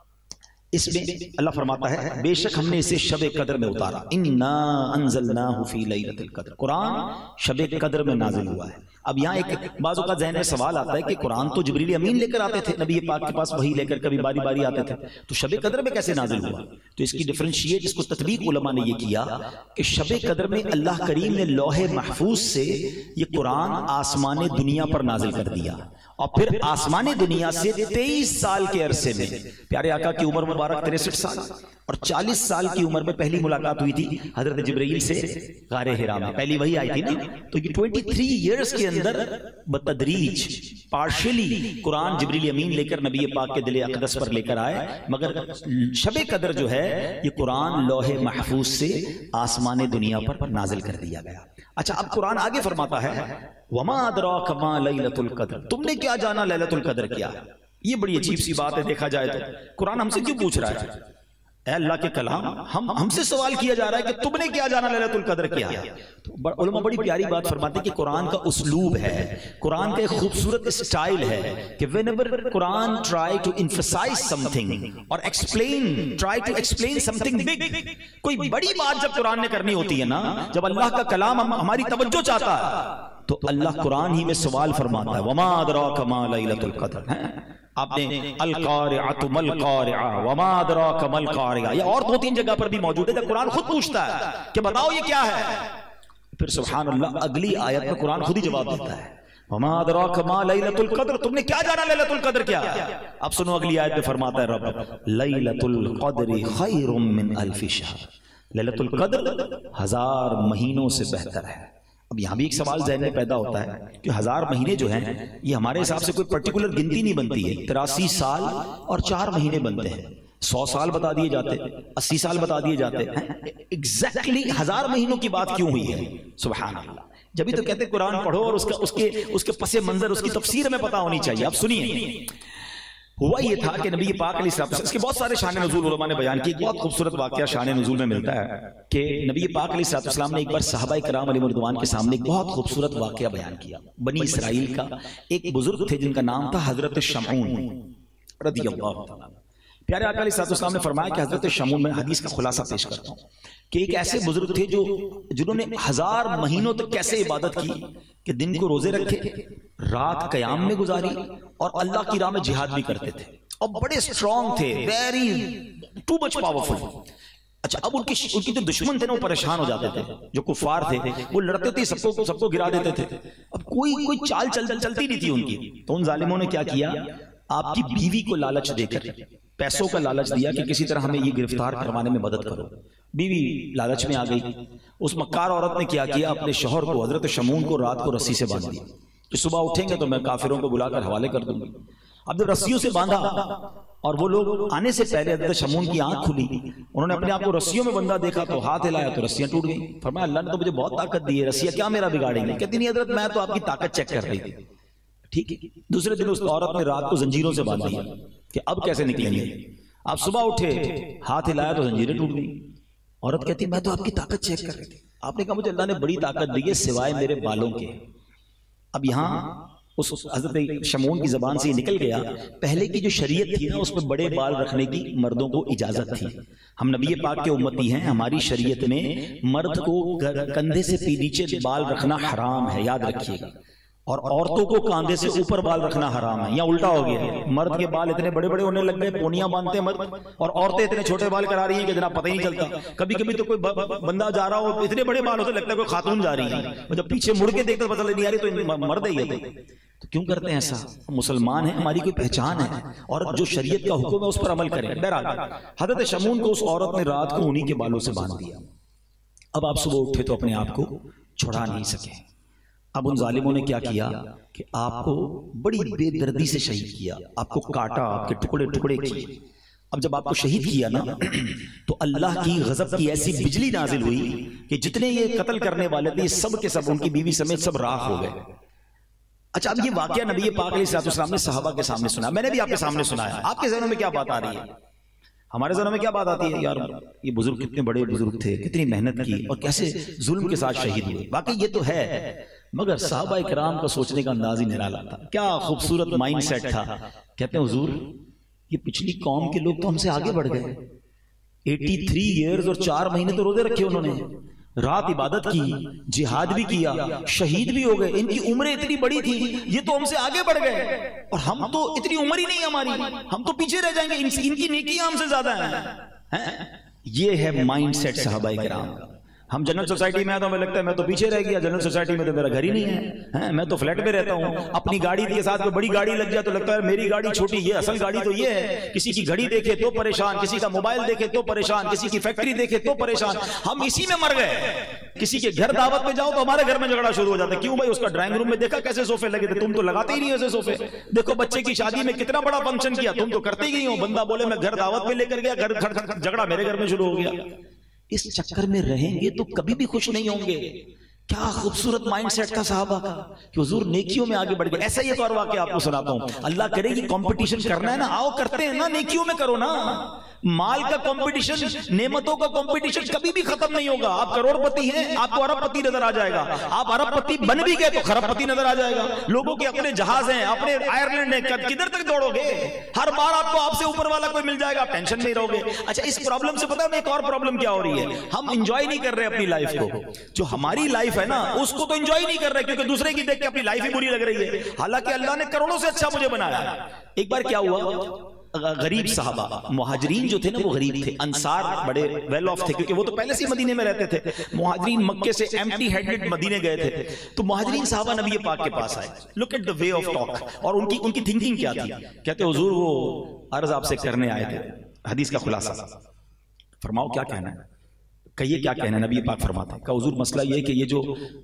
اس میں اللہ فرماتا ہے بے شک ہم نے اسے شب قدر میں اتارا، انا انزلناہ فی لیلۃ القدر، قرآن شب قدر میں نازل ہوا ہے۔ اب یہاں ایک بعضوں کا ذہن میں سوال آتا ہے کہ قرآن تو جبریل امین لے کر آتے تھے نبی پاک کے پاس، وہی لے کر کبھی باری باری آتے تھے، تو شب قدر میں کیسے نازل ہوا؟ تو اس کی ڈفرینشیٹ، اس کو تطبیق علماء نے یہ کیا کہ شب قدر میں اللہ کریم نے لوح محفوظ سے یہ قرآن آسمان دنیا پر نازل کر دیا، اور پھر آسمان دنیا سے 23 سال کے عرصے میں پیارے آقا کی عمر مبارک 63 سال اور 40 سال کی عمر میں پہلی ملاقات ہوئی تھی حضرت جبرائیل سے غار حرا میں، پہلی وہی آئی تھی نا۔ تو یہ 23 ایئرز کے اندر بتدریج پارشلی قرآن جبریل امین لے کر نبی پاک کے دل اقدس پر لے کر آئے، مگر شب قدر جو ہے یہ قرآن لوح محفوظ سے آسمان دنیا پر نازل کر دیا گیا۔ اچھا اب قرآن آگے فرماتا ہے وما ادراک ما لیلۃ القدر، تم نے کیا جانا لیلۃ القدر کیا ہے؟ یہ بڑی عجیب سی بات ہے دیکھا جائے تو۔ قرآن ہم سے کیوں پوچھ رہا ہے؟ اے اللہ کے کلام، ہم سے سوال کیا جا رہا ہے کہ تم نے کیا جانا لیلۃ القدر کیا ہے؟ تو علماء بڑی پیاری بات فرماتے ہیں کہ قرآن کا اسلوب ہے، قرآن کا ایک خوبصورت اسٹائل ہے کہ whenever Quran try to emphasize something اور try to explain something big، کوئی بڑی بات جب قرآن نے کرنی ہوتی ہے نا، جب اللہ کا کلام ہماری توجہ چاہتا ہے تو اللہ قرآن ہی میں سوال فرماتا ہے وما ادراک ما لیلۃ القدر۔ آپ نے القارعۃ ملقارعہ وما ادراک ملقارعہ، یہ اور 2-3 جگہ پر بھی موجود ہے جب قرآن خود پوچھتا ہے کہ بتاؤ یہ کیا ہے، پھر سبحان اللہ اگلی آیت میں قرآن خود ہی جواب دیتا ہے وما ادراک ما لیلۃ القدر، تم نے کیا جانا لیلۃ القدر کیا ہے؟ اب سنو اگلی آیت میں فرماتا ہے رب لیلۃ القدر خیر من الف شہر، لیلۃ القدر 1000 مہینوں سے بہتر ہے۔ اب یہاں بھی ایک سوال ذہن میں پیدا ہوتا ہے کہ 1000 مہینے جو ہیں یہ ہمارے حساب سے کوئی پرٹیکولر گنتی نہیں بنتی ہے، 83 سال اور 4 مہینے بنتے ہیں، 100 سال بتا دیے جاتے، 80 سال بتا دیے جاتے، ایگزیکٹلی 1000 مہینوں کی بات کیوں ہوئی ہے؟ سبحان اللہ، جبھی تو کہتے قرآن پڑھو اور اس کے پس منظر اس کی تفسیر میں پتہ ہونی چاہیے۔ اب سنیے، ہوا یہ تھا کہ نبی پاک علیہ السلام، اس کے بہت سارے شان نزول علماء نے بیان کی، بہت خوبصورت واقعہ شان نزول میں ملتا ہے کہ نبی پاک علیہ السلام نے ایک بار صحابہ کرام علیہ رضوان کے سامنے ایک بہت خوبصورت واقعہ بیان کیا۔ بنی اسرائیل کا ایک بزرگ تھے جن کا نام تھا حضرت شمعون رضی اللہ عنہ۔ پیارے آقا علیہ السلام نے فرمایا کہ حضرت شمعون، میں حدیث کا خلاصہ پیش کرتا ہوں کہ ایک ایسے بزرگ تھے جنہوں نے 1000 مہینوں تک کیسے عبادت کی کہ دن کو روزے رکھے، رات قیام میں گزاری اور اللہ کی راہ میں جہاد بھی کرتے تھے، اور بڑے اسٹرانگ تھے، ویری ٹو مچ پاورفل۔ اچھا، اب ان کی جو دشمن تھے نا وہ پریشان ہو جاتے تھے، جو کفار تھے وہ لڑتے تھے، سب کو گرا دیتے تھے، اب کوئی چال چلتی نہیں تھی ان کی۔ تو ان ظالموں نے کیا کیا، آپ کی بیوی کو لالچ دے کر، پیسوں کا لالچ دیا کہ کسی طرح ہمیں یہ گرفتار کروانے میں مدد کرو۔ بیوی لالچ میں آ گئی، اس مکار عورت نے کیا کیا، اپنے شوہر کو حضرت شمعون کو رات کو رسی سے باندھ دیا کہ صبح اٹھیں گے تو میں کافروں کو بلا کر حوالے کر دوں گی۔ اب جب رسیوں سے باندھا اور وہ لوگ آنے سے پہلے حضرت شمعون کی آنکھ کھلی، انہوں نے اپنے آپ کو رسیوں میں بندھا دیکھا تو ہاتھ ہلایا تو رسیاں ٹوٹ گئیں۔ فرمایا اللہ نے تو مجھے بہت طاقت دی ہے، رسیاں کیا میرا بگاڑیں گے؟ کہتی نہیں حضرت، میں تو آپ کی طاقت چیک کر رہی تھی۔ ٹھیک ہے، دوسرے دن اس عورت نے رات کو زنجیروں سے باندھ دیا کہ اب کیسے نکلیں گے۔ آپ صبح اٹھے، ہاتھ ہلایا تو زنجیریں ٹوٹ گئیں۔ عورت کہتی میں تو آپ کی طاقت چیک کر رہی تھی۔ آپ نے کہا مجھے اللہ نے بڑی طاقت دی ہے سوائے میرے بالوں کے۔ اب یہاں اس حضرت شمعون کی زبان سے یہ نکل گیا، پہلے کی جو شریعت تھی نا اس میں بڑے بال رکھنے کی مردوں کو اجازت تھی۔ ہم نبی پاک کے امتی ہیں، ہماری شریعت میں مرد کو کندھے سے نیچے بال رکھنا حرام ہے، یاد رکھیے گا، اور عورتوں کو کاندھے سے اوپر بال رکھنا حرام ہے۔ یا الٹا ہو گیا ہے، مرد کے بال اتنے بڑے بڑے ہونے لگ گئے، پونیاں باندھتے ہیں مرد، اور عورتیں اتنے چھوٹے بال کرا رہی ہیں کہ جناب پتہ ہی نہیں چلتا۔ کبھی کبھی تو کوئی بندہ جا رہا ہو اتنے بڑے بال ہوتے لگتا ہے کوئی خاتون جا رہی ہے، جب پیچھے مڑ کے دیکھتے پتہ نہیں آ رہی تو مرد ہی ہے۔ تو کیوں کرتے ہیں ایسا؟ مسلمان ہیں، ہماری کوئی پہچان ہے، اور جو شریعت کا حکم ہے اس پر عمل کریں۔ بہرحال حضرت شمعون کو اس عورت نے رات کو انہی کے بالوں سے باندھ دیا۔ اب آپ صبح اٹھے تو اپنے آپ کو چھڑا نہیں سکے۔ اب ان ظالموں نے کیا کیا کہ آپ کو بڑی بے دردی سے شہید کیا، آپ کو کاٹا، آپ کے ٹکڑے ٹکڑے کیے۔ اب جب آپ کو شہید کیا نا تو اللہ کی غضب کی ایسی بجلی نازل ہوئی کہ جتنے یہ قتل کرنے والے تھے سب کے سب، ان کی بیوی سمیت سب راکھ ہو گئے۔ اچھا، اب یہ واقعہ نبی پاک علیہ السلام نے صحابہ کے سامنے سنا، میں نے بھی آپ کے سامنے سنایا۔ آپ کے ذہنوں میں کیا بات آ رہی ہے؟ ہمارے ذہنوں میں کیا بات آتی ہے؟ یار یہ بزرگ کتنے بڑے بزرگ تھے، کتنی محنت کی اور کیسے ظلم کے ساتھ شہید ہوئے۔ واقعی یہ تو ہے، مگر صحابہ کرام کو سوچنے کا انداز ہی نرالا تھا۔ کیا خوبصورت مائنڈ سیٹ تھا۔ کہتے ہیں حضور یہ پچھلی قوم کے لوگ تو ہم سے آگے بڑھ گئے، 83 ایئرز اور 4 مہینے تو روزے رکھے انہوں نے، رات عبادت کی، جہاد بھی کیا، شہید بھی ہو گئے، ان کی عمریں اتنی بڑی تھی، یہ تو ہم سے آگے بڑھ گئے، اور ہم تو اتنی عمر ہی نہیں ہماری، ہم تو پیچھے رہ جائیں گے، ان کی نیکیاں ہم سے زیادہ ہیں۔ یہ ہے مائنڈ سیٹ صحابہ کرام کا۔ ہم جنرل سوسائٹی میں آتا ہوں، ہمیں لگتا ہے میں تو پیچھے رہ گیا، جنرل سوسائٹی میں تو میرا گھر ہی نہیں ہے، میں تو فلیٹ میں رہتا ہوں، اپنی گاڑی کے ساتھ کوئی بڑی گاڑی لگ جائے تو لگتا ہے میری گاڑی چھوٹی، یہ اصل گاڑی تو یہ ہے۔ کسی کی گھڑی دیکھے تو پریشان، کسی کا موبائل دیکھے تو پریشان، کسی کی فیکٹری دیکھے تو پریشان، ہم اسی میں مر گئے۔ کسی کے گھر دعوت میں جاؤ تو ہمارے گھر میں جھگڑا شروع ہو جاتا ہے، کیوں بھائی اس کا ڈرائنگ روم میں دیکھا کیسے صوفے لگے تھے، تم تو لگاتے ہی نہیں ایسے صوفے، دیکھو بچے کی شادی میں کتنا بڑا فنکشن کیا، تم تو کرتے ہی ہو، بندہ بولے میں گھر دعوت میں لے کر گیا، جھگڑا میرے گھر میں شروع ہو گیا۔ اس چکر میں رہیں گے تو کبھی بھی خوش نہیں ہوں گے۔ کیا خوبصورت مائنڈ سیٹ تھا صحابہ کا کہ حضور نیکیوں میں آگے بڑھ گئے۔ ایسا ہی ایک اور واقعہ آپ کو سناتا ہوں، اللہ کرے کہ کمپٹیشن کرنا ہے نا، آؤ کرتے ہیں نا، نیکیوں میں کرو نا۔ مال کا کمپٹیشن، نعمتوں کا کمپٹیشن کبھی بھی ختم نہیں ہوگا. آپ کروڑ پتی ہیں، آپ کو ارب پتی نظر آ جائے گا. آپ ارب پتی بن بھی گئے تو خرب پتی نظر آ جائے گا. لوگوں کے اپنے جہاز ہیں، اپنے آئرلینڈ ہیں، کدھر تک دوڑو گے؟ ہر بار آپ کو آپ سے اوپر والا کوئی مل جائے گا، ٹینشن نہیں رہو گے. اچھا اس پرابلم سے پتہ ہے ایک اور پرابلم کیا ہو رہی ہے؟ ہم انجوائے نہیں کر رہے اپنی لائف کو. جو ہماری لائف ہے نا اس کو تو انجوائے نہیں کر رہے، کیونکہ دوسرے کی دیکھ کے اپنی لائف ہی بری لگ رہی ہے. حالانکہ اللہ نے کروڑوں سے اچھا مجھے بنایا. ایک بار کیا ہوا، غریب صحابہ، مہاجرین جو تھے نا وہ غریب تھے، انصار بڑے ویل آف تھے کیونکہ وہ تو پہلے سے مدینے میں رہتے تھے. مہاجرین مکے سے ایمٹی ہینڈڈ مدینے گئے تھے. تو مہاجرین صحابہ نبی پاک کے پاس آئے. Look at the way of talk. اور ان کی تھنکنگ کیا تھی؟ کہتے حضور وہ عرض آپ سے کرنے آئے تھے. حدیث کا خلاصہ فرماؤ کیا کہنا ہے، کہیے کیا کہنا ہے. نبی پاک فرماتے ہیں کہ حضور مسئلہ یہ ہے کہ یہ جو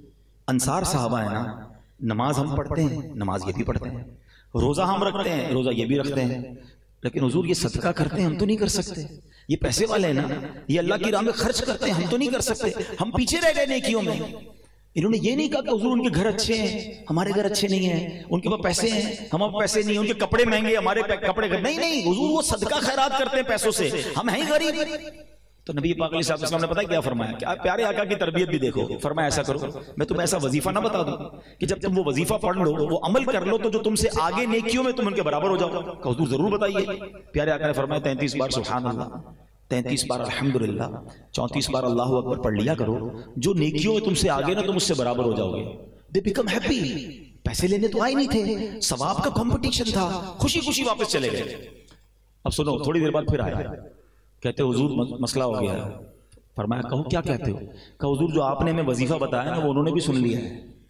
انصار صحابہ ہیں نا، نماز ہم پڑھتے ہیں، نماز یہ بھی پڑھتے ہیں، روزہ ہم رکھتے ہیں، روزہ یہ بھی رکھتے ہیں، لیکن حضور یہ صدقہ کرتے ہیں ہم تو نہیں کر سکتے. یہ پیسے والے ہیں نا، یہ اللہ کی راہ میں خرچ کرتے ہیں ہم تو نہیں کر سکتے، ہم پیچھے رہ گئے نیکیوں میں. انہوں نے یہ نہیں کہا کہ حضور ان کے گھر اچھے ہیں ہمارے گھر اچھے نہیں ہیں، ان کے پاس پیسے ہیں ہمارے پاس پیسے نہیں ہیں، ان کے کپڑے مہنگے ہمارے کپڑے نہیں حضور وہ صدقہ خیرات کرتے ہیں پیسوں سے، ہم ہیں غریب. تو نبی پاک علیہ السلام نے پتہ کیا فرمایا؟ کہ آپ پیارے آقا کی تربیت بھی دیکھو. فرمایا ایسا کرو، میں تمہیں ایسا وظیفہ نہ بتا دوں کہ جب تم وہ وظیفہ پڑھ لو، وہ عمل کر لو، تو جو تم سے آگے نیکیوں میں تم ان کے برابر ہو جاؤ. کہ حضور ضرور بتائیے. پیارے آقا نے فرمایا 33 بار سبحان اللہ، 33 بار الحمدللہ، 34 بار اللہ اکبر پڑھ لیا کرو. جو نیکیوں میں تم سے آگے نا تم اس سے برابر ہو جاؤ گے. They become happy. پیسے لینے تو آئے نہیں تھے، ثواب کا کمپٹیشن تھا، خوشی خوشی واپس چلے گئے. اب سنو، تھوڑی دیر بعد پھر آئے. کہتے حضور مسئلہ ہو گیا. فرمایا کہو کیا کہتے ہو؟ کہ حضور جو آپ نے ہمیں وظیفہ بتایا نا وہ انہوں نے بھی سن لیا ہے،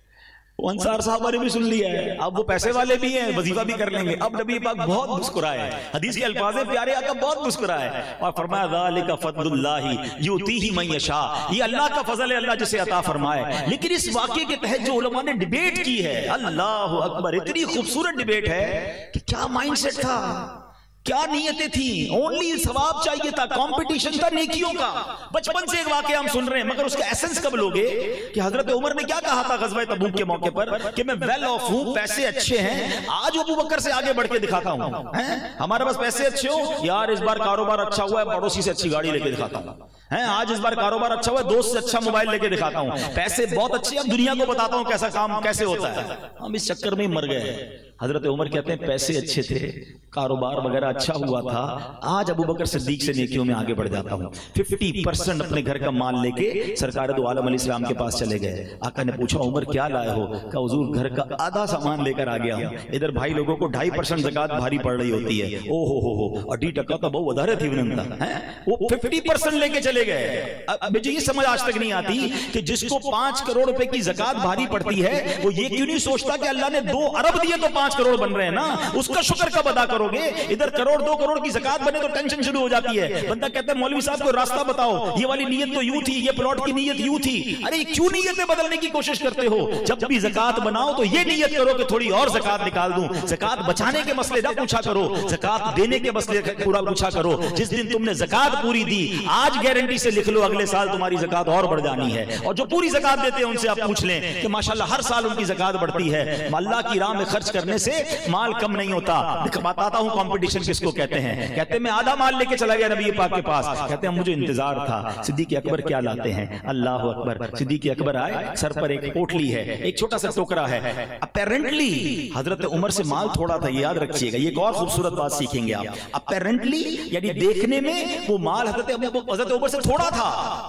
وہ انصار صحابہ نے بھی سن لیا ہے، اب وہ پیسے والے بھی ہیں، وظیفہ بھی کر لیں گے. اب نبی پاک بہت مسکرائے. حدیث کے الفاظ ہیں پیارے آقا بہت مسکرائے اور فرمایا ذالک فضل اللہ یؤتیہ من یشاء. یہ اللہ کا فضل ہے، اللہ جسے عطا فرمائے. لیکن اس واقعے کے تحت جو علماء نے ڈیبیٹ کی ہے، اللہ اکبر، اتنی خوبصورت ڈیبیٹ ہے کہ کیا مائنڈ سیٹ تھا، کیا نیتیں تھیں. اونلی ثواب چاہیے تھا، کمپٹیشن تھا نیکیوں کا. بچپن سے ایک واقعہ ہم سن رہے ہیں، مگر اس کا ایسنس کب لوگے؟ کہ حضرت عمر نے کیا کہا تھا غزوہ تبوک کے موقع پر کہ میں ویل آف ہوں، پیسے اچھے ہیں، آج ابو بکر سے آگے بڑھ کے دکھاتا ہوں. ہمارے پاس پیسے اچھے ہو یار، اس بار کاروبار اچھا ہوا ہے، پڑوسی سے اچھی گاڑی لے کے دکھاتا ہوں. آج اس بار کاروبار اچھا ہوا ہے، دوست سے اچھا موبائل لے کے دکھاتا ہوں. پیسے بہت اچھے، اب دنیا کو بتاتا ہوں کیسا کام کیسے ہوتا ہے. ہم اس چکر میں ہی مر گئے. حضرت عمر کہتے ہیں پیسے اچھے تھے، کاروبار وغیرہ اچھا ہوا تھا، آج ابو بکر صدیق سے نیکیوں میں آگے بڑھ جاتا ہوں. 50% اپنے گھر کا مال لے کے سرکار دو عالم علیہ السلام کے پاس چلے گئے. آقا نے پوچھا عمر کیا لائے ہو؟ کہ حضور گھر کا آدھا سامان لے کر آ گیا ہوں. ادھر بھائی لوگوں کو 2.5% زکات بھاری پڑ رہی ہوتی ہے. او ہو 2.5% تو بہت ادھر تھی وننتا، وہ 50% لے کے چلے گئے. مجھے یہ سمجھ آج تک نہیں آتی کہ جس کو 5 کروڑ روپے کی زکات بھاری پڑتی ہے وہ یہ کیوں نہیں سوچتا کہ اللہ نے 2 ارب دیے تو 5 کروڑ بن رہے ہیں نا، اس کا شکر کب ادا کرو گے؟ ادھر کروڑ 2 کروڑ کی زکات بنے تو ٹینشن شروع ہو جاتی ہے. بندہ کہتا ہے مولوی صاحب کو راستہ بتاؤ، یہ والی نیت تو یوں تھی، یہ پلاٹ کی نیت یوں تھی. ارے کیوں نیتیں بدلنے کی کوشش کرتے ہو؟ جب بھی زکات بناؤ تو یہ نیت کرو کہ تھوڑی اور زکات نکال دوں. زکات بچانے کے مسئلے نہ پوچھا کرو، زکات دینے کے مسئلے پورا پوچھا کرو. جس دن تم نے زکات پوری دی، آج گارنٹی سے لکھ لو اگلے سال تمہاری زکات اور بڑھ جانی ہے. اور جو پوری زکات دیتے ہیں ان سے آپ پوچھ لیں کہ ماشاءاللہ ہر سال ان کی زکات بڑھتی ہے. اللہ کی راہ میں خرچ کرنے سے مال کم نہیں ہوتا. بتاتا ہوں کمپٹیشن کس کو کہتے ہیں. کہتے ہیں میں آدھا مال لے کے چلا گیا نبی پاک کے پاس. کہتے ہیں مجھے انتظار تھا صدیق اکبر کیا لاتے ہیں. اللہ اکبر. صدیق اکبر آئے، سر پر ایک پوٹلی ہے، ایک چھوٹا سا ٹوکرا ہے. اپیرنٹلی حضرت عمر سے مال تھوڑا تھا، یہ یاد رکھیے گا، یہ ایک اور خوبصورت بات سیکھیں گے آپ. اپیرنٹلی یعنی دیکھنے میں وہ مال حضرت عمر سے تھوڑا تھا.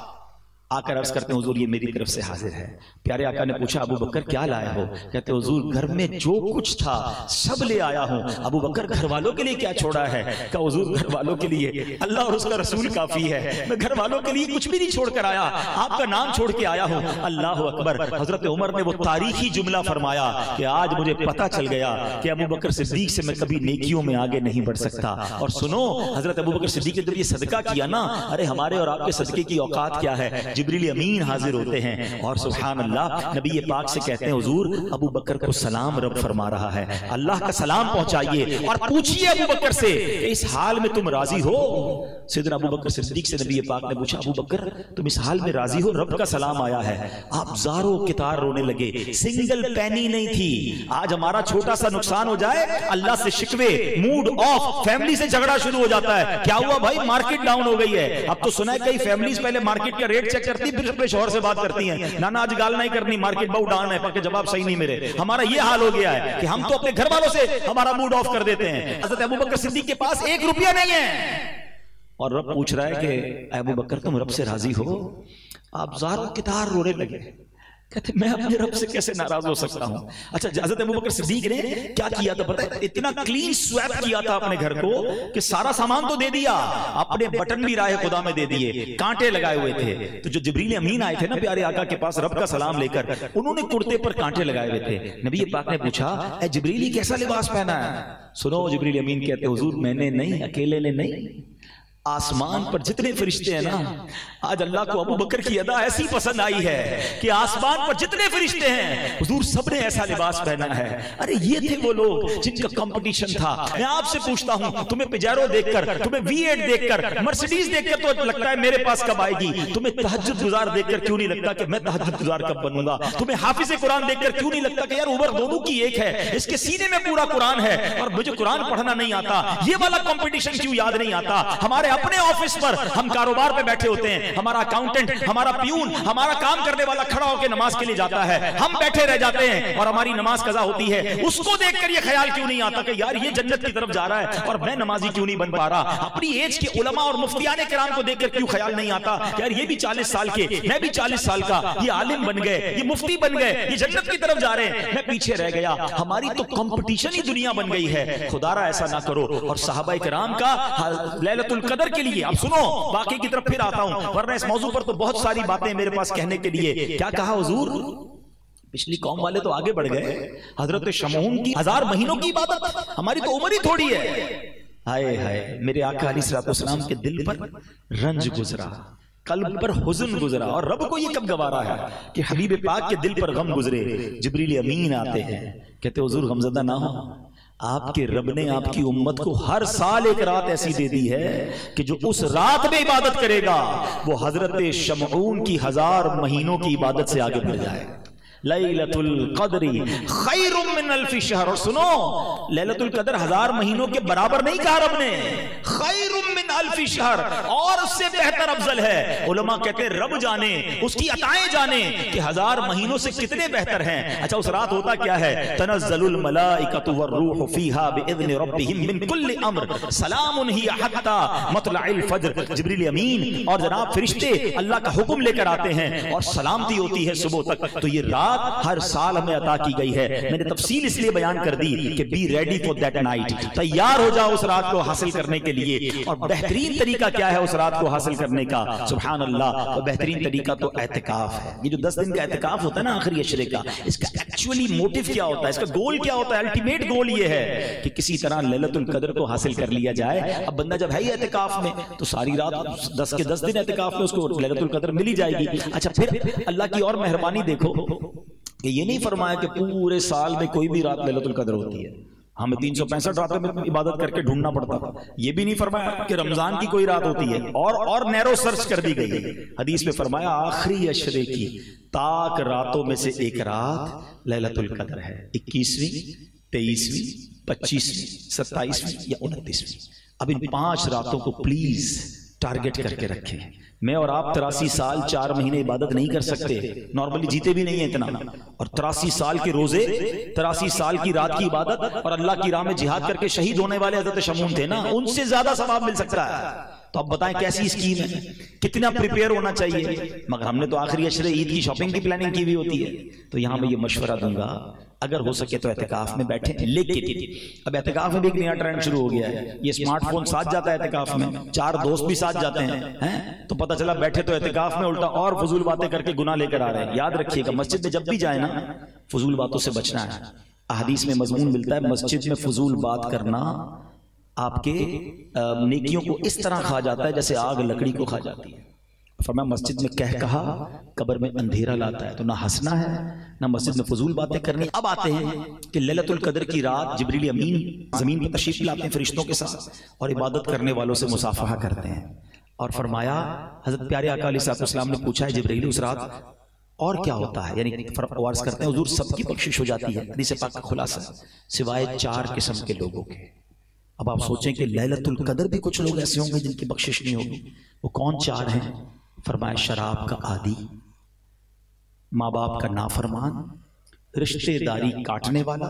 آ کر عرض کرتے ہیں حضور یہ میری طرف سے حاضر ہے. پیارے آقا نے پوچھا ابو بکر کیا لایا ہو؟ کہتے ہیں حضور گھر میں جو کچھ تھا سب لے آیا ہوں. ابو بکر گھر والوں کے لیے کیا چھوڑا ہے؟ کہ حضور گھر والوں کے لیے اللہ اور اس کا رسول کافی ہے، میں گھر والوں کے لیے کچھ بھی نہیں چھوڑ کر آیا، آپ کا نام چھوڑ کے آیا ہوں. اللہ اکبر. حضرت عمر نے وہ تاریخی جملہ فرمایا کہ آج مجھے پتا چل گیا کہ ابو بکر صدیق سے میں کبھی نیکیوں میں آگے نہیں بڑھ سکتا. اور سنو حضرت ابو بکر صدیق نے جب یہ صدقہ کیا نا، ارے ہمارے اور آپ کے صدقے کی اوقات کیا ہے. جبریل امین حاضر ہوتے ہیں اور سبحان اللہ نبی پاک سے کہتے ہیں حضور ابو بکر کو سلام رب فرما رہا ہے، اللہ کا سلام پہنچائیے اور پوچھئے ابو بکر سے کہ اس حال میں تم راضی ہو؟ سیدنا ابو بکر صدیق سے نبی پاک نے پوچھا ابو بکر تم اس حال میں راضی ہو؟ رب کا سلام آیا ہے۔ آپ زاروں کتار رونے لگے، سنگل پینی نہیں تھی۔ آج ہمارا چھوٹا سا نقصان ہو جائے اللہ سے شکوے، موڈ آف، فیملی سے جھگڑا شروع ہو جاتا ہے، کیا ہوا بھائی مارکیٹ ڈاؤن ہو گئی ہے۔ اب تو سنا ہے کئی فیملیز پہلے مارکیٹ کا ریٹ چیک کرتی پھر اپنے شوہر سے بات کرتی ہیں، نانا آج گال نہیں کرنی، مارکیٹ بہت ڈاؤن ہے، پاکہ جواب صحیح نہیں میرے۔ ہمارا یہ حال ہو گیا ہے کہ ہم تو اپنے گھر والوں سے ہمارا موڈ آف کر دیتے ہیں۔ حضرت ابوبکر صدیق کے پاس 1 روپیہ نہیں ہے اور رب پوچھ رہا ہے کہ ابو بکر تم رب سے راضی ہو؟ آپ زاروں کتار رونے لگے، کہتے میں اپنے رب سے کیسے ناراض ہو سکتا ہوں۔ اچھا حضرت ابوبکر صدیق نے کیا کیا تھا پتہ ہے؟ اتنا کلین سویپ کیا تھا اپنے گھر کو کہ سارا سامان تو دے دیا، اپنے بٹن بھی راہ خدا میں دے دیے، کانٹے لگائے ہوئے تھے۔ تو جو جبریل امین آئے تھے نا پیارے آقا کے پاس رب کا سلام لے کر، انہوں نے کرتے پر کانٹے لگائے ہوئے تھے۔ نبی پاک نے پوچھا اے جبریل کیسا لباس پہنا ہے؟ سنو جبریل امین کہتے حضور میں نے نہیں، اکیلے نے نہیں، آسمان پر جتنے فرشتے ہیں نا، آج اللہ کو ابو بکر کی ادا ایسی پسند آئی ہے کہ آسمان پر جتنے فرشتے ہیں حضور سب نے ایسا لباس پہنا ہے۔ ارے یہ تھے وہ لوگ جن کا کمپٹیشن تھا۔ میں آپ سے پوچھتا ہوں تمہیں پجیرو دیکھ کر، تمہیں V8 دیکھ کر، مرسیڈیز دیکھ کر تو لگتا ہے میرے پاس کب آئے گی؟ تمہیں تہجد گزار دیکھ کر کیوں نہیں لگتا کہ میں تہجد گزار کب بنوں گا؟ تمہیں حافظ قرآن دیکھ کر کیوں نہیں لگتا کہ یار عمر دونوں کی ایک ہے، اس کے سینے میں پورا قرآن ہے اور مجھے قرآن پڑھنا نہیں آتا؟ یہ والا کمپٹیشن کیوں یاد نہیں آتا؟ ہمارے اپنے آفس پر ہم کاروبار پہ بیٹھے ہوتے ہیں، ہمارا اکاؤنٹنٹ، ہمارا پیون، ہمارا کام کرنے والا کھڑا ہو کے نماز کے لیے جاتا ہے، ہم بیٹھے رہ جاتے ہیں اور ہماری نماز قضا ہوتی ہے۔ اس کو دیکھ کر یہ خیال کیوں نہیں آتا کہ یار یہ جنت کی طرف جا رہا ہے اور میں نمازی کیوں نہیں بن پا رہا؟ اپنی ایج کے علماء اور مفتیان کرام کو دیکھ کر کیوں خیال نہیں آتا یار یہ بھی 40 سال کے، میں بھی 40 سال کا، یہ عالم بن گئے، یہ مفتی بن گئے، یہ جنت کی طرف جا رہے ہیں، میں پیچھے رہ گیا۔ ہماری تو کمپٹیشن ہی دنیا بن گئی ہے۔ خدا را ایسا نہ کرو۔ اور صحابہ کرام کا لیلۃ القدر کے لیے اب سنو، باقی کی طرف پھر آتا ہوں ورنہ اس موضوع پر تو بہت ساری باتیں میرے پاس کہنے کے لیے۔ کیا کہا حضور؟ پچھلی قوم والے تو آگے بڑھ گئے، حضرت شمعون کی 1000 مہینوں کی عبادت، ہماری تو عمر ہی تھوڑی ہے۔ ہائے ہائے میرے آقا علیہ الصلوۃ والسلام کے دل پر رنج گزرا، قلب پر حزن گزرا، اور رب کو یہ کب گوارا ہے کہ حبیب پاک کے دل پر غم گزرے۔ جبریل امین آتے ہیں، کہتے حضور غمزدہ نہ ہو، آپ کے رب نے آپ کی امت کو ہر سال ایک رات ایسی دے دی ہے کہ جو اس رات میں عبادت کرے گا وہ حضرت شمعون کی 1000 مہینوں کی عبادت سے آگے بڑھ جائے۔ لیلۃ القدر خیر من 1000 شہر۔ اور سنو لیلۃ القدر 1000 مہینوں کے برابر نہیں کہا رب نے، خیر من 1000 شہر، اور اس سے بہتر افضل ہے۔ علماء کہتے ہیں رب جانے، اس کی عطائیں جانے کہ 1000 مہینوں سے کتنے بہتر ہیں۔ اچھا اس رات ہوتا کیا ہے؟ تنزل الملائکۃ والروح فیہا باذن ربہم من کل امر سلام ہی حتی مطلع الفجر۔ جبریل امین اور جناب فرشتے اللہ کا حکم لے کر آتے ہیں اور سلامتی ہوتی ہے صبح تک۔ تو یہ رات ہر سال ہمیں عطا کی گئی ہے۔ میں نے تفصیل اس لیے بیان کر دی کہ be ready for that night, تیار ہو جاؤ اس رات کو حاصل کرنے کے لیے۔ اور بہترین طریقہ کیا ہے اس رات کو حاصل کرنے کا؟ سبحان اللہ، اور بہترین طریقہ تو اعتکاف ہے۔ یہ جو 10 دن کا اعتکاف ہوتا ہے نا آخری عشرے کا، اس کا ایکچولی موٹیو کیا ہوتا ہے، اس کا گول کیا ہوتا ہے؟ الٹیمیٹ گول یہ ہے کہ کسی طرح لیلۃ القدر کو حاصل کر لیا جائے۔ اب بندہ جب ہے ہی اعتکاف میں تو ساری رات 10 کے 10 دن اعتکاف میں اس کو لیلۃ القدر ملی جائے گی۔ اچھا پھر اللہ کی اور مہربانی دیکھو کہ یہ نہیں فرمایا کہ پورے سال میں کوئی بھی رات لیلۃ القدر ہوتی ہے، ہمیں 365 راتوں میں عبادت کر کے ڈھونڈنا پڑتا تھا۔ یہ بھی نہیں فرمایا کہ رمضان کی کوئی رات ہوتی ہے، اور نیرو سرچ کر دی گئی۔ حدیث میں فرمایا آخری عشرے کی تاک راتوں میں سے ایک رات لیلۃ القدر ہے، 21ویں، 23ویں، 25ویں، 27ویں یا 29ویں۔ اب ان 5 راتوں کو پلیز ٹارگٹ کر کے رکھیں۔ میں اور آپ 83 سال 4 مہینے عبادت نہیں کر سکتے، نارملی جیتے بھی نہیں ہیں اتنا، اور 83 سال کے روزے، 83 سال کی رات کی عبادت، اور اللہ کی راہ میں جہاد کر کے شہید ہونے والے حضرت شمعون تھے نا، ان سے زیادہ ثواب مل سکتا ہے۔ تو اب بتائیں کیسی اسکیم ہے، کتنا پریپیئر ہونا چاہیے۔ مگر ہم نے تو آخری عشرے عید کی شاپنگ کی پلاننگ کی بھی ہوتی ہے۔ تو یہاں میں یہ مشورہ دوں گا اگر ہو سکے تو اعتکاف میں بیٹھیں، لیکن اب اعتکاف میں بھی ایک نیا ٹرینڈ شروع ہو گیا ہے، یہ اسمارٹ فون ساتھ جاتا ہے اعتکاف میں، 4 دوست بھی ساتھ جاتے ہیں، تو پتہ چلا بیٹھے تو اعتکاف میں الٹا اور فضول باتیں کر کے گناہ لے کر آ رہے ہیں۔ یاد رکھیے گا مسجد میں جب بھی جائیں نا فضول باتوں سے بچنا ہے۔ احادیث میں مضمون ملتا ہے مسجد میں فضول بات کرنا آپ کے نیکیوں کو اس طرح کھا جاتا ہے جیسے آگ لکڑی کو کھا جاتی ہے۔ فرمایا مسجد میں کہہ کہا قبر میں اندھیرا لاتا ہے، تو نہ ہنسنا ہے نہ مسجد میں فضول باتیں کرنی۔ اب آتے ہیں کہ لیلۃ القدر کی رات جبریل امین زمین پر تشریف لاتے ہیں فرشتوں کے ساتھ اور عبادت کرنے والوں سے مصافحہ کرتے ہیں، اور فرمایا حضرت پیارے آقا علیہ السلام نے پوچھا ہے جبریل اس رات اور کیا ہوتا ہے؟ یعنی عرض کرتے ہیں حضور سب کی بخشش ہو جاتی ہے، حدیث پاک کا خلاصہ سوائے 4 قسم کے لوگوں کے۔ اب آپ سوچیں کہ لیلۃ القدر بھی کچھ لوگ ایسے ہوں گے جن کی بخشش نہیں ہوگی، وہ کون 4 ہیں؟ فرمایا شراب کا عادی، ماں باپ کا نافرمان، رشتے داری کاٹنے والا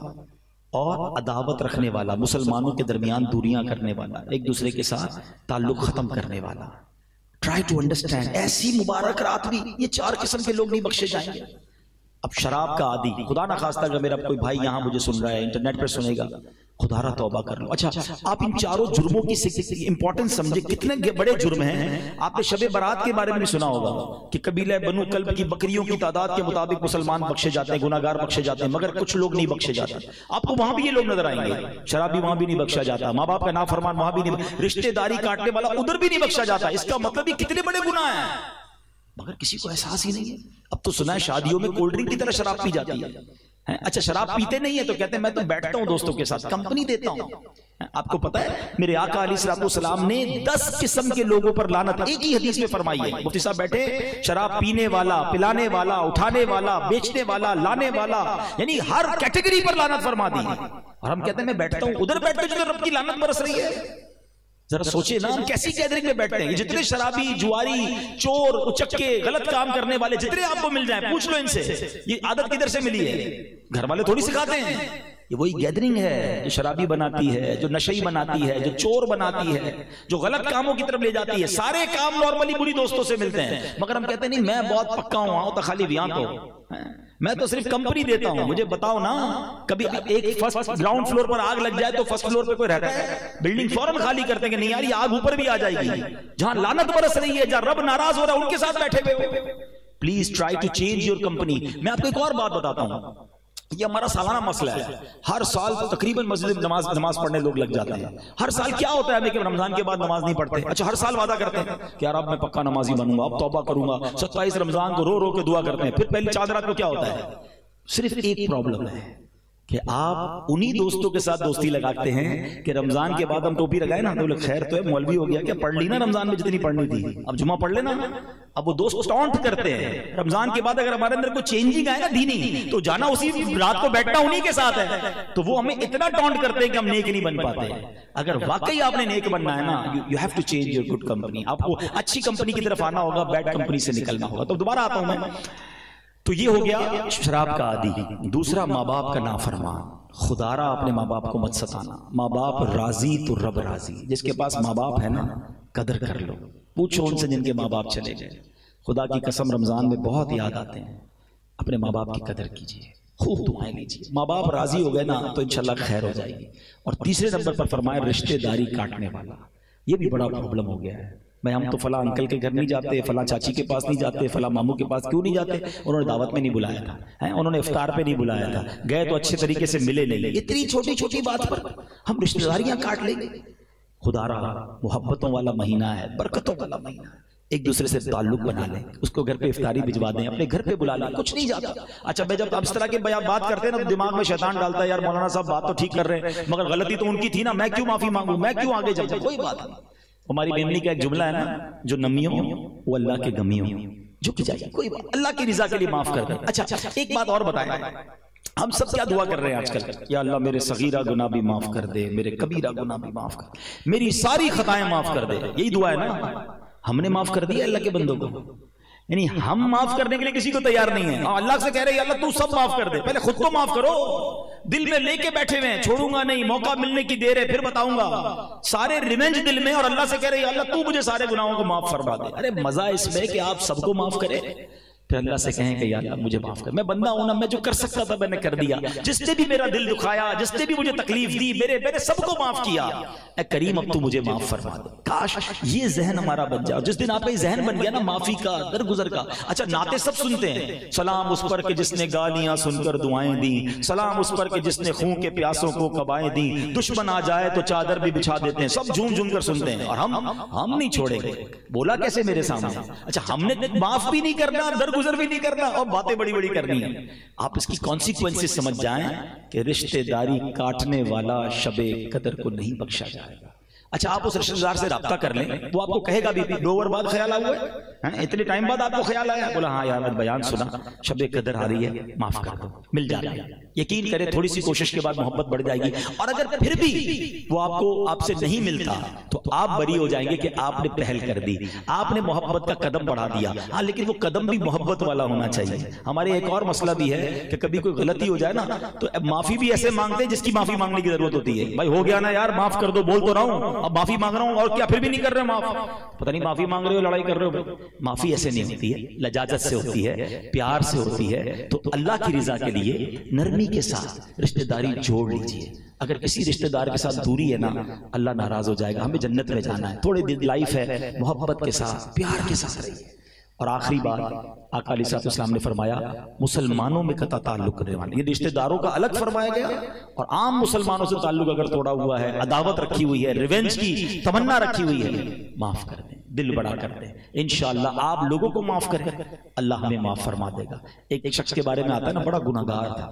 اور عداوت رکھنے والا، مسلمانوں کے درمیان دوریاں کرنے والا، ایک دوسرے کے ساتھ تعلق ختم کرنے والا۔ ٹرائی ٹو انڈرسٹینڈ، ایسی مبارک رات بھی یہ 4 قسم کے لوگ نہیں بخشے جائیں گے۔ اب شراب کا عادی، خدا نہ خواستہ اگر میرا کوئی بھائی یہاں مجھے سن رہا ہے، انٹرنیٹ پر سنے گا، خدا را توبہ کر لو۔ اچھا آپ ان 4 جرموں کی امپورٹنس سمجھے، کتنے بڑے جرم ہیں۔ آپ نے شب برات کے بارے میں بھی سنا ہوگا کہ قبیلہ بنو کلب کی بکریوں کی تعداد کے مطابق مسلمان بخشے جاتے ہیں، گناہگار بخشے جاتے ہیں، مگر کچھ لوگ نہیں بخشے جاتے۔ آپ کو وہاں بھی یہ لوگ نظر آئیں گے، شرابی وہاں بھی نہیں بخشا جاتا، ماں باپ کا نافرمان وہاں بھی نہیں، رشتے داری کاٹنے والا ادھر بھی نہیں بخشا جاتا۔ اس کا مطلب یہ کتنے بڑے گناہ ہیں، مگر کسی کو احساس ہی نہیں ہے۔ اب تو سنا ہے شادیوں میں کولڈ ڈرنک کی طرح شراب پی جاتی ہے۔ اچھا شراب پیتے نہیں ہے تو کہتے ہیں میں تو بیٹھتا ہوں دوستوں کے ساتھ، کمپنی دیتا ہوں۔ آپ کو پتا ہے میرے آقا علیہ السلام نے 10 قسم کے لوگوں پر لعنت ایک ہی حدیث میں فرمائی ہے۔ مفتی صاحب بیٹھے، شراب پینے والا، پلانے والا، اٹھانے والا، بیچنے والا، لانے والا، یعنی ہر کیٹیگری پر لعنت فرما دی۔ اور ہم کہتے ہیں میں بیٹھتا ہوں، ادھر بیٹھتے جو رب کی لعنت برس رہی ہے۔ ذرا سوچے نا ہم کیسی گیدرنگ میں بیٹھتے ہیں۔ جتنے شرابی، جواری، چور، اچکے، غلط کام کرنے والے جتنے آپ کو مل جائیں پوچھ لو ان سے یہ عادت کدھر سے ملی ہے۔ گھر والے تھوڑی سکھاتے ہیں، یہ وہی گیدرنگ ہے جو شرابی بناتی ہے، جو نشئی بناتی ہے، جو چور بناتی ہے، جو غلط کاموں کی طرف لے جاتی ہے۔ سارے کام نارملی بری دوستوں سے ملتے ہیں، مگر ہم کہتے ہیں نہیں میں بہت پکا ہوں، آؤ تو خالی بیان تو میں تو صرف کمپنی دیتا ہوں، مجھے بتاؤ نا کبھی ایک فرسٹ گراؤنڈ فلور پر آگ لگ جائے تو فرسٹ فلور پہ کوئی رہتا ہے؟ بلڈنگ فوراً خالی کرتے ہیں کہ نہیں یار یہ آگ اوپر بھی آ جائے گی۔ جہاں لعنت برس رہی ہے، جہاں رب ناراض ہو رہا ہے، ان کے ساتھ بیٹھے ہوئے ہو۔ Please try to change your company. میں آپ کو ایک اور بات بتاتا ہوں، یہ ہمارا سالانہ مسئلہ ہے۔ ہر سال تقریباً مسجد میں نماز پڑھنے لوگ لگ جاتے ہیں۔ ہر سال کیا ہوتا ہے ہمیں کہ رمضان کے بعد نماز نہیں پڑھتے۔ اچھا ہر سال وعدہ کرتے ہیں کہ یار اب میں پکا نمازی بنوں گا، اب توبہ کروں گا۔ 27 رمضان کو رو رو کے دعا کرتے ہیں، پھر پہلی 4 رات کو کیا ہوتا ہے؟ صرف ایک پرابلم ہے کہ آپ انہی دوستوں کے ساتھ دوستی لگاتے ہیں کہ رمضان کے بعد ہم ٹوپی لگائے نا تو لوگ خیر تو ہے مولوی ہو گیا کیا، پڑھ لی نا رمضان میں جتنی پڑھنی تھی، اب جمعہ پڑھ لینا۔ اب وہ دوست ٹونٹ کرتے ہیں رمضان کے بعد، اگر ہمارے اندر کوئی چینجنگ آئے نا دینی تو جانا اسی رات کو بیٹھنا انہی کے ساتھ ہے، تو وہ ہمیں اتنا ٹونٹ کرتے ہیں کہ ہم نیک نہیں بن پاتے۔ اگر واقعی آپ نے نیک بننا ہے نا، you have to change your good company. آپ کو اچھی کمپنی کی طرف آنا ہوگا، بیڈ کمپنی سے نکلنا ہوگا۔ تو دوبارہ آتا ہوں میں، تو یہ ہو گیا شراب کا عادی۔ دوسرا ماں باپ کا نافرمان، خدا را اپنے ماں باپ کو مت ستانا۔ ماں باپ راضی تو رب راضی۔ جس کے پاس ماں باپ ہے نا قدر کر لو، پوچھو ان سے جن کے ماں باپ چلے گئے۔ خدا کی قسم رمضان میں بہت یاد آتے ہیں، اپنے ماں باپ کی قدر کیجیے، خوب دعائیں لیجیے۔ ماں باپ راضی ہو گئے نا تو انشاءاللہ خیر ہو جائے گی۔ اور تیسرے نمبر پر فرمایا رشتے داری کاٹنے والا، یہ بھی بڑا پرابلم ہو گیا ہے۔ میں ہم تو فلاں انکل کے گھر نہیں جاتے، فلاں چاچی کے پاس نہیں جاتے، فلاں ماموں کے پاس کیوں نہیں جاتے؟ انہوں نے دعوت میں نہیں بلایا تھا، انہوں نے افطار پہ نہیں بلایا تھا، گئے تو اچھے طریقے سے ملے نہیں۔ اتنی چھوٹی چھوٹی بات پر ہم رشتہ داریاں کاٹ لیں گے۔ خدا را محبتوں والا مہینہ ہے، برکتوں والا مہینہ ہے، ایک دوسرے سے تعلق بنا لیں، اس کو گھر پہ افطاری بھجوا دیں، اپنے گھر پہ بلا لیں، کچھ نہیں جاتا۔ اچھا میں جب اس طرح کے بات کرتے ہیں نا تو دماغ میں شیطان ڈالتا ہے یار مولانا صاحب بات تو ٹھیک کر رہے ہیں مگر غلطی تو ان کی تھی نا، میں کیوں معافی مانگوں، میں کیوں آگے جاؤں؟ کوئی بات نہیں۔ ہماری بیمنی کا ایک جملہ ہے نا، جو نمیوں وہ اللہ کے گمیوں، جھک جائے، کوئی بات، اللہ کی رضا کے لیے معاف کر دیں۔ اچھا ایک بات اور بتائیں، ہم سب کیا دعا کر رہے ہیں آج کل؟ یا اللہ میرے صغیرہ گناہ بھی معاف کر دے، میرے کبیرہ گناہ بھی معاف کر دے، میری ساری خطائیں معاف کر دے۔ یہی دعا ہے نا؟ ہم نے معاف کر دیا اللہ کے بندوں کو، یعنی ہم معاف کرنے کے لیے کسی کو تیار نہیں ہے۔ اللہ سے کہہ رہے ہیں اللہ تو سب معاف کر دے، پہلے خود تو معاف کرو۔ دل میں لے کے بیٹھے ہوئے ہیں، چھوڑوں گا نہیں، موقع ملنے کی دیر ہے پھر بتاؤں گا، سارے ریونج دل میں، اور اللہ سے کہہ رہے ہیں اللہ تو مجھے سارے گناہوں کو معاف فرما دے۔ ارے مزہ اس میں کہ آپ سب کو معاف کرے، پھر اللہ سے کہیں کہ یا اللہ مجھے معاف کر، میں بندہ ہوں نا، میں جو کر سکتا تھا میں نے کر دیا، جس نے بھی میرا دل دکھایا، جس نے بھی مجھے تکلیف دی، میرے سب کو معاف کیا، اے کریم اب تو مجھے معاف فرما دے۔ کاش یہ ذہن ہمارا بن جائے، اور جس دن آپ کا یہ ذہن بن گیا نا معافی کا، درگزر کا۔ اچھا نعتیں سب سنتے ہیں، سلام اس پر کہ جس نے گالیاں سن کر دعائیں دیں، سلام اس پر کہ جس نے خون کے پیاسوں کو قبائیں دیں، دشمن آ جائے تو چادر بھی بچھا دیتے ہیں، سب جھوم جھوم کر سنتے ہیں، اور ہم نہیں چھوڑیں گے۔ بولا کیسے میرے سامنے؟ اچھا ہم نے معاف بھی نہیں کرنا، درگزر بھی نہیں کرنا، اور باتیں بڑی بڑی کرنی ہیں۔ آپ اس کی کانسیکوینسز سمجھ جائیں کہ رشتہ داری کاٹنے والا شب قدر کو نہیں بخشا جائے گا۔ اچھا آپ اس رشتہ دار سے رابطہ کر لیں، وہ آپ کو کہے گا بھی 2 اوور بعد خیال آیا ہے، اتنے ٹائم بعد آپ کو خیال آیا، بولا ہاں یار میں بیان سنا، شب قدر آ رہی ہے، معاف کر دو، مل جانا ہے۔ یقین کرے تھوڑی سی کوشش کے بعد محبت بڑھ جائے گی، اور اگر پھر بھی وہ آپ سے نہیں ملتا تو آپ بری ہو جائیں گے کہ آپ نے پہل کر دی، آپ نے محبت کا قدم بڑھا دیا۔ ہاں لیکن وہ قدم بھی محبت والا ہونا چاہیے۔ ہمارے ایک اور مسئلہ بھی ہے کہ کبھی کوئی غلطی ہو جائے نا تو معافی بھی ایسے مانگتے ہیں جس کی معافی مانگنے کی ضرورت ہوتی ہے۔ بھائی ہو گیا نا یار معاف کر دو، بول تو رہا ہوں، اب معافی مانگ رہا ہوں، اور کیا پھر بھی نہیں کر رہے معاف؟ پتہ نہیں معافی مانگ رہے ہو لڑائی کر رہے ہو۔ معافی ایسے نہیں ہوتی ہے، لجاجت سے ہوتی ہے، پیار سے ہوتی ہے۔ تو اللہ کی رضا کے لیے نرمی کے ساتھ رشتہ داری جوڑ لیجئے۔ اگر کسی رشتہ دار کے ساتھ دوری ہے نا اللہ ناراض ہو جائے گا۔ ہمیں جنت میں جانا ہے، تھوڑی دن لائف ہے، محبت کے ساتھ پیار کے ساتھ رہیے۔ اور آخری بات آقا علیہ الصلوۃ والسلام نے فرمایا مسلمانوں میں قطع تعلق کرنے والے، یہ رشتہ داروں کا الگ فرمایا گیا، اور عام مسلمانوں سے تعلق اگر توڑا ہوا ہے، عداوت رکھی ہوئی ہے، ریونج کی تمنا رکھی ہوئی ہے، معاف کر دیں، دل بڑا کر دیں۔ انشاءاللہ آپ لوگوں کو معاف کریں، اللہ ہمیں معاف فرما دے گا۔ ایک شخص کے بارے میں آتا ہے نا بڑا گناہگار تھا،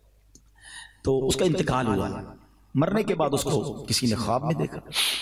تو اس کا انتقال ہوا، مرنے کے بعد اس کو کسی نے خواب میں دیکھا،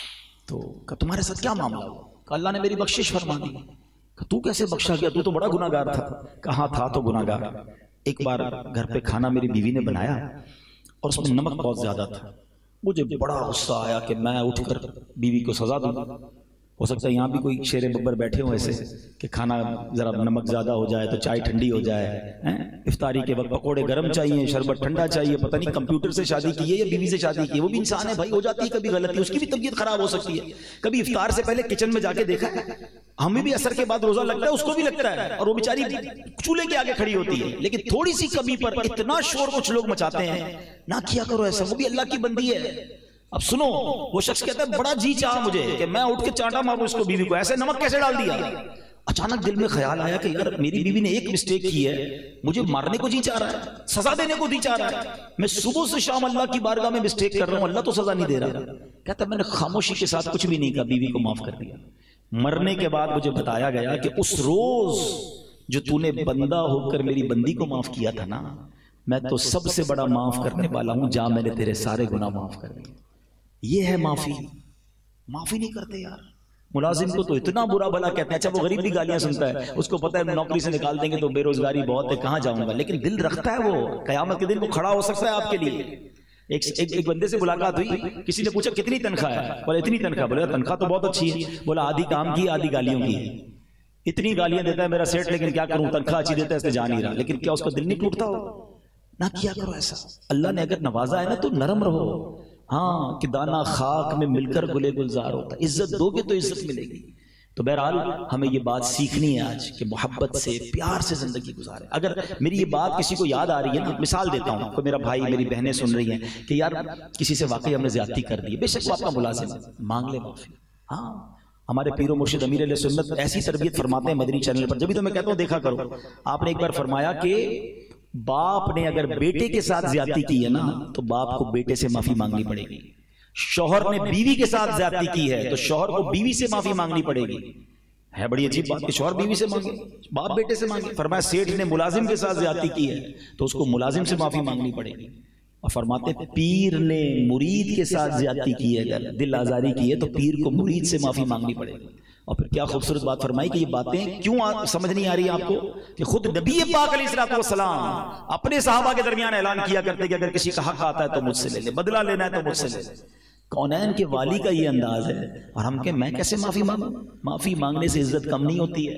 تو کہا تمہارے ساتھ کیا معاملہ ہوا؟ کہا اللہ نے میری بخشش فرما دی۔ تو کیسے بخشا گیا؟ تو بڑا گناہگار تھا۔ کہاں تھا تو گناہگار۔ ایک بار گھر پہ کھانا میری بیوی نے بنایا اور اس میں نمک بہت زیادہ تھا، مجھے بڑا غصہ آیا کہ میں اٹھ کر بیوی کو سزا دوں۔ ہو سکتا ہے یہاں بھی کوئی شیر ببر بیٹھے ہوں ایسے کہ کھانا ذرا نمک زیادہ ہو جائے تو چائے ٹھنڈی ہو جائے، افطاری کے وقت پکوڑے گرم چاہیے، شربت ٹھنڈا چاہیے۔ پتہ نہیں کمپیوٹر سے شادی کی ہے یا بیوی سے شادی کی ہے، وہ بھی انسان ہے بھائی، ہو جاتی ہے کبھی غلطی، اس کی بھی طبیعت خراب ہو سکتی ہے۔ کبھی افطار سے پہلے کچن میں جا کے دیکھا ہے، ہمیں بھی اثر کے بعد روزہ لگتا ہے، اس کو بھی لگتا ہے، اور وہ بیچاری چولہے کے آگے کھڑی ہوتی ہے، لیکن تھوڑی سی کمی پر اتنا شور کچھ لوگ مچاتے ہیں۔ نہ کیا کرو ایسا، وہ بھی اللہ کی بندی ہے۔ اب سنو، وہ شخص کہتا ہے بڑا جی چاہا مجھے کہ میں اٹھ کے چانٹا ماروں اس کو، بیوی کو، ایسے نمک کیسے ڈال دیا؟ اچانک دل میں خیال آیا کہ یار میری بیوی نے ایک مسٹیک کی ہے، مجھے مارنے کو جی چاہ رہا ہے، سزا دینے کو جی چاہ رہا ہے، میں صبح سے شام اللہ کی بارگاہ میں مسٹیک کر رہا ہوں، اللہ تو سزا نہیں دے رہا۔ کہتا میں نے خاموشی کے ساتھ کچھ بھی نہیں کہا، بیوی کو معاف کر دیا۔ مرنے کے بعد مجھے بتایا گیا کہ اس روز جو تو نے بندہ ہو کر میری بندی کو معاف کیا تھا نا، میں تو سب سے بڑا معاف کرنے والا ہوں، جا میں نے تیرے سارے گناہ معاف کر دیے۔ یہ ہے معافی۔ معافی نہیں کرتے یار، ملازم کو تو اتنا برا بھلا کہتے ہیں، اچھا وہ غریب بھی گالیاں سنتا ہے، اس کو پتہ ہے نوکری سے نکال دیں گے تو بے روزگاری بہت ہے، کہاں جاؤں گا، لیکن دل رکھتا ہے، وہ قیامت کے دن وہ کھڑا ہو سکتا ہے آپ کے لیے۔ ایک بندے سے ملاقات ہوئی، کسی نے پوچھا کتنی تنخواہ ہے؟ بولا اتنی تنخواہ۔ بولا تنخواہ تو بہت اچھی ہے۔ بولا آدھی کام کی آدھی گالیوں کی ہے۔ اتنی گالیاں دیتا ہے میرا سیٹ، لیکن کیا کروں، تنخواہ اچھی دیتا ہے اس سے جا نہیں رہا، لیکن کیا اس کا دل نہیں ٹوٹتا ہو؟ نہ کیا کرو ایسا۔ اللہ نے اگر نوازا ہے نا تو نرم رہو، ہاں کہ دانا خاک میں مل کر گلے گلزار ہوتا ہے، عزت دو گے تو عزت ملے گی۔ تو بہرحال ہمیں یہ بات سیکھنی ہے آج کہ محبت سے پیار سے زندگی گزارے۔ اگر میری یہ بات کسی کو یاد آ رہی ہے نا، مثال دیتا ہوں، کوئی میرا بھائی میری بہنیں سن رہی ہیں کہ یار کسی سے واقعی ہم نے زیادتی کر دی ہے، بے شک وہ آپ کا ملازم ہے، مانگ لے معافی۔ ہاں ہمارے پیر و مرشد امیر علیہ سنت ایسی تربیت فرماتے ہیں مدنی چینل پر، جبھی تو میں کہتا ہوں دیکھا کرو۔ آپ نے ایک بار فرمایا کہ باپ نے اگر بیٹے کے ساتھ زیادتی کی ہے نا تو باپ کو بیٹے سے معافی مانگنی پڑے گی، شوہر نے بیوی کے ساتھ زیادتی کی ہے تو شوہر کو بیوی سے معافی مانگنی پڑے گی۔ ہے بڑی عجیب بات کہ شوہر بیوی سے مانگے، باپ بیٹے سے مانگے۔ فرمایا سیٹھ نے ملازم کے ساتھ زیادتی کی ہے تو اس کو ملازم سے معافی مانگنی پڑے گی۔ اور فرماتے پیر نے مرید کے ساتھ زیادتی کی ہے، اگر دل آزاری کی ہے تو پیر کو مرید سے معافی مانگنی پڑے گی۔ اور پھر کیا خوبصورت بات فرمائی کہ یہ باتیں کیوں سمجھ نہیں آ رہی آپ کو کہ خود نبی پاک علیہ الصلوۃ والسلام اپنے صحابہ کے درمیان اعلان کیا کرتے کہ اگر کسی کا حق آتا ہے تو مجھ سے لے لے، بدلہ لینا ہے تو مجھ سے لے لے۔ کونین کے والی کا یہ انداز ہے، اور ہم کہ میں کیسے معافی مانگوں؟ معافی مانگنے سے عزت کم نہیں ہوتی ہے۔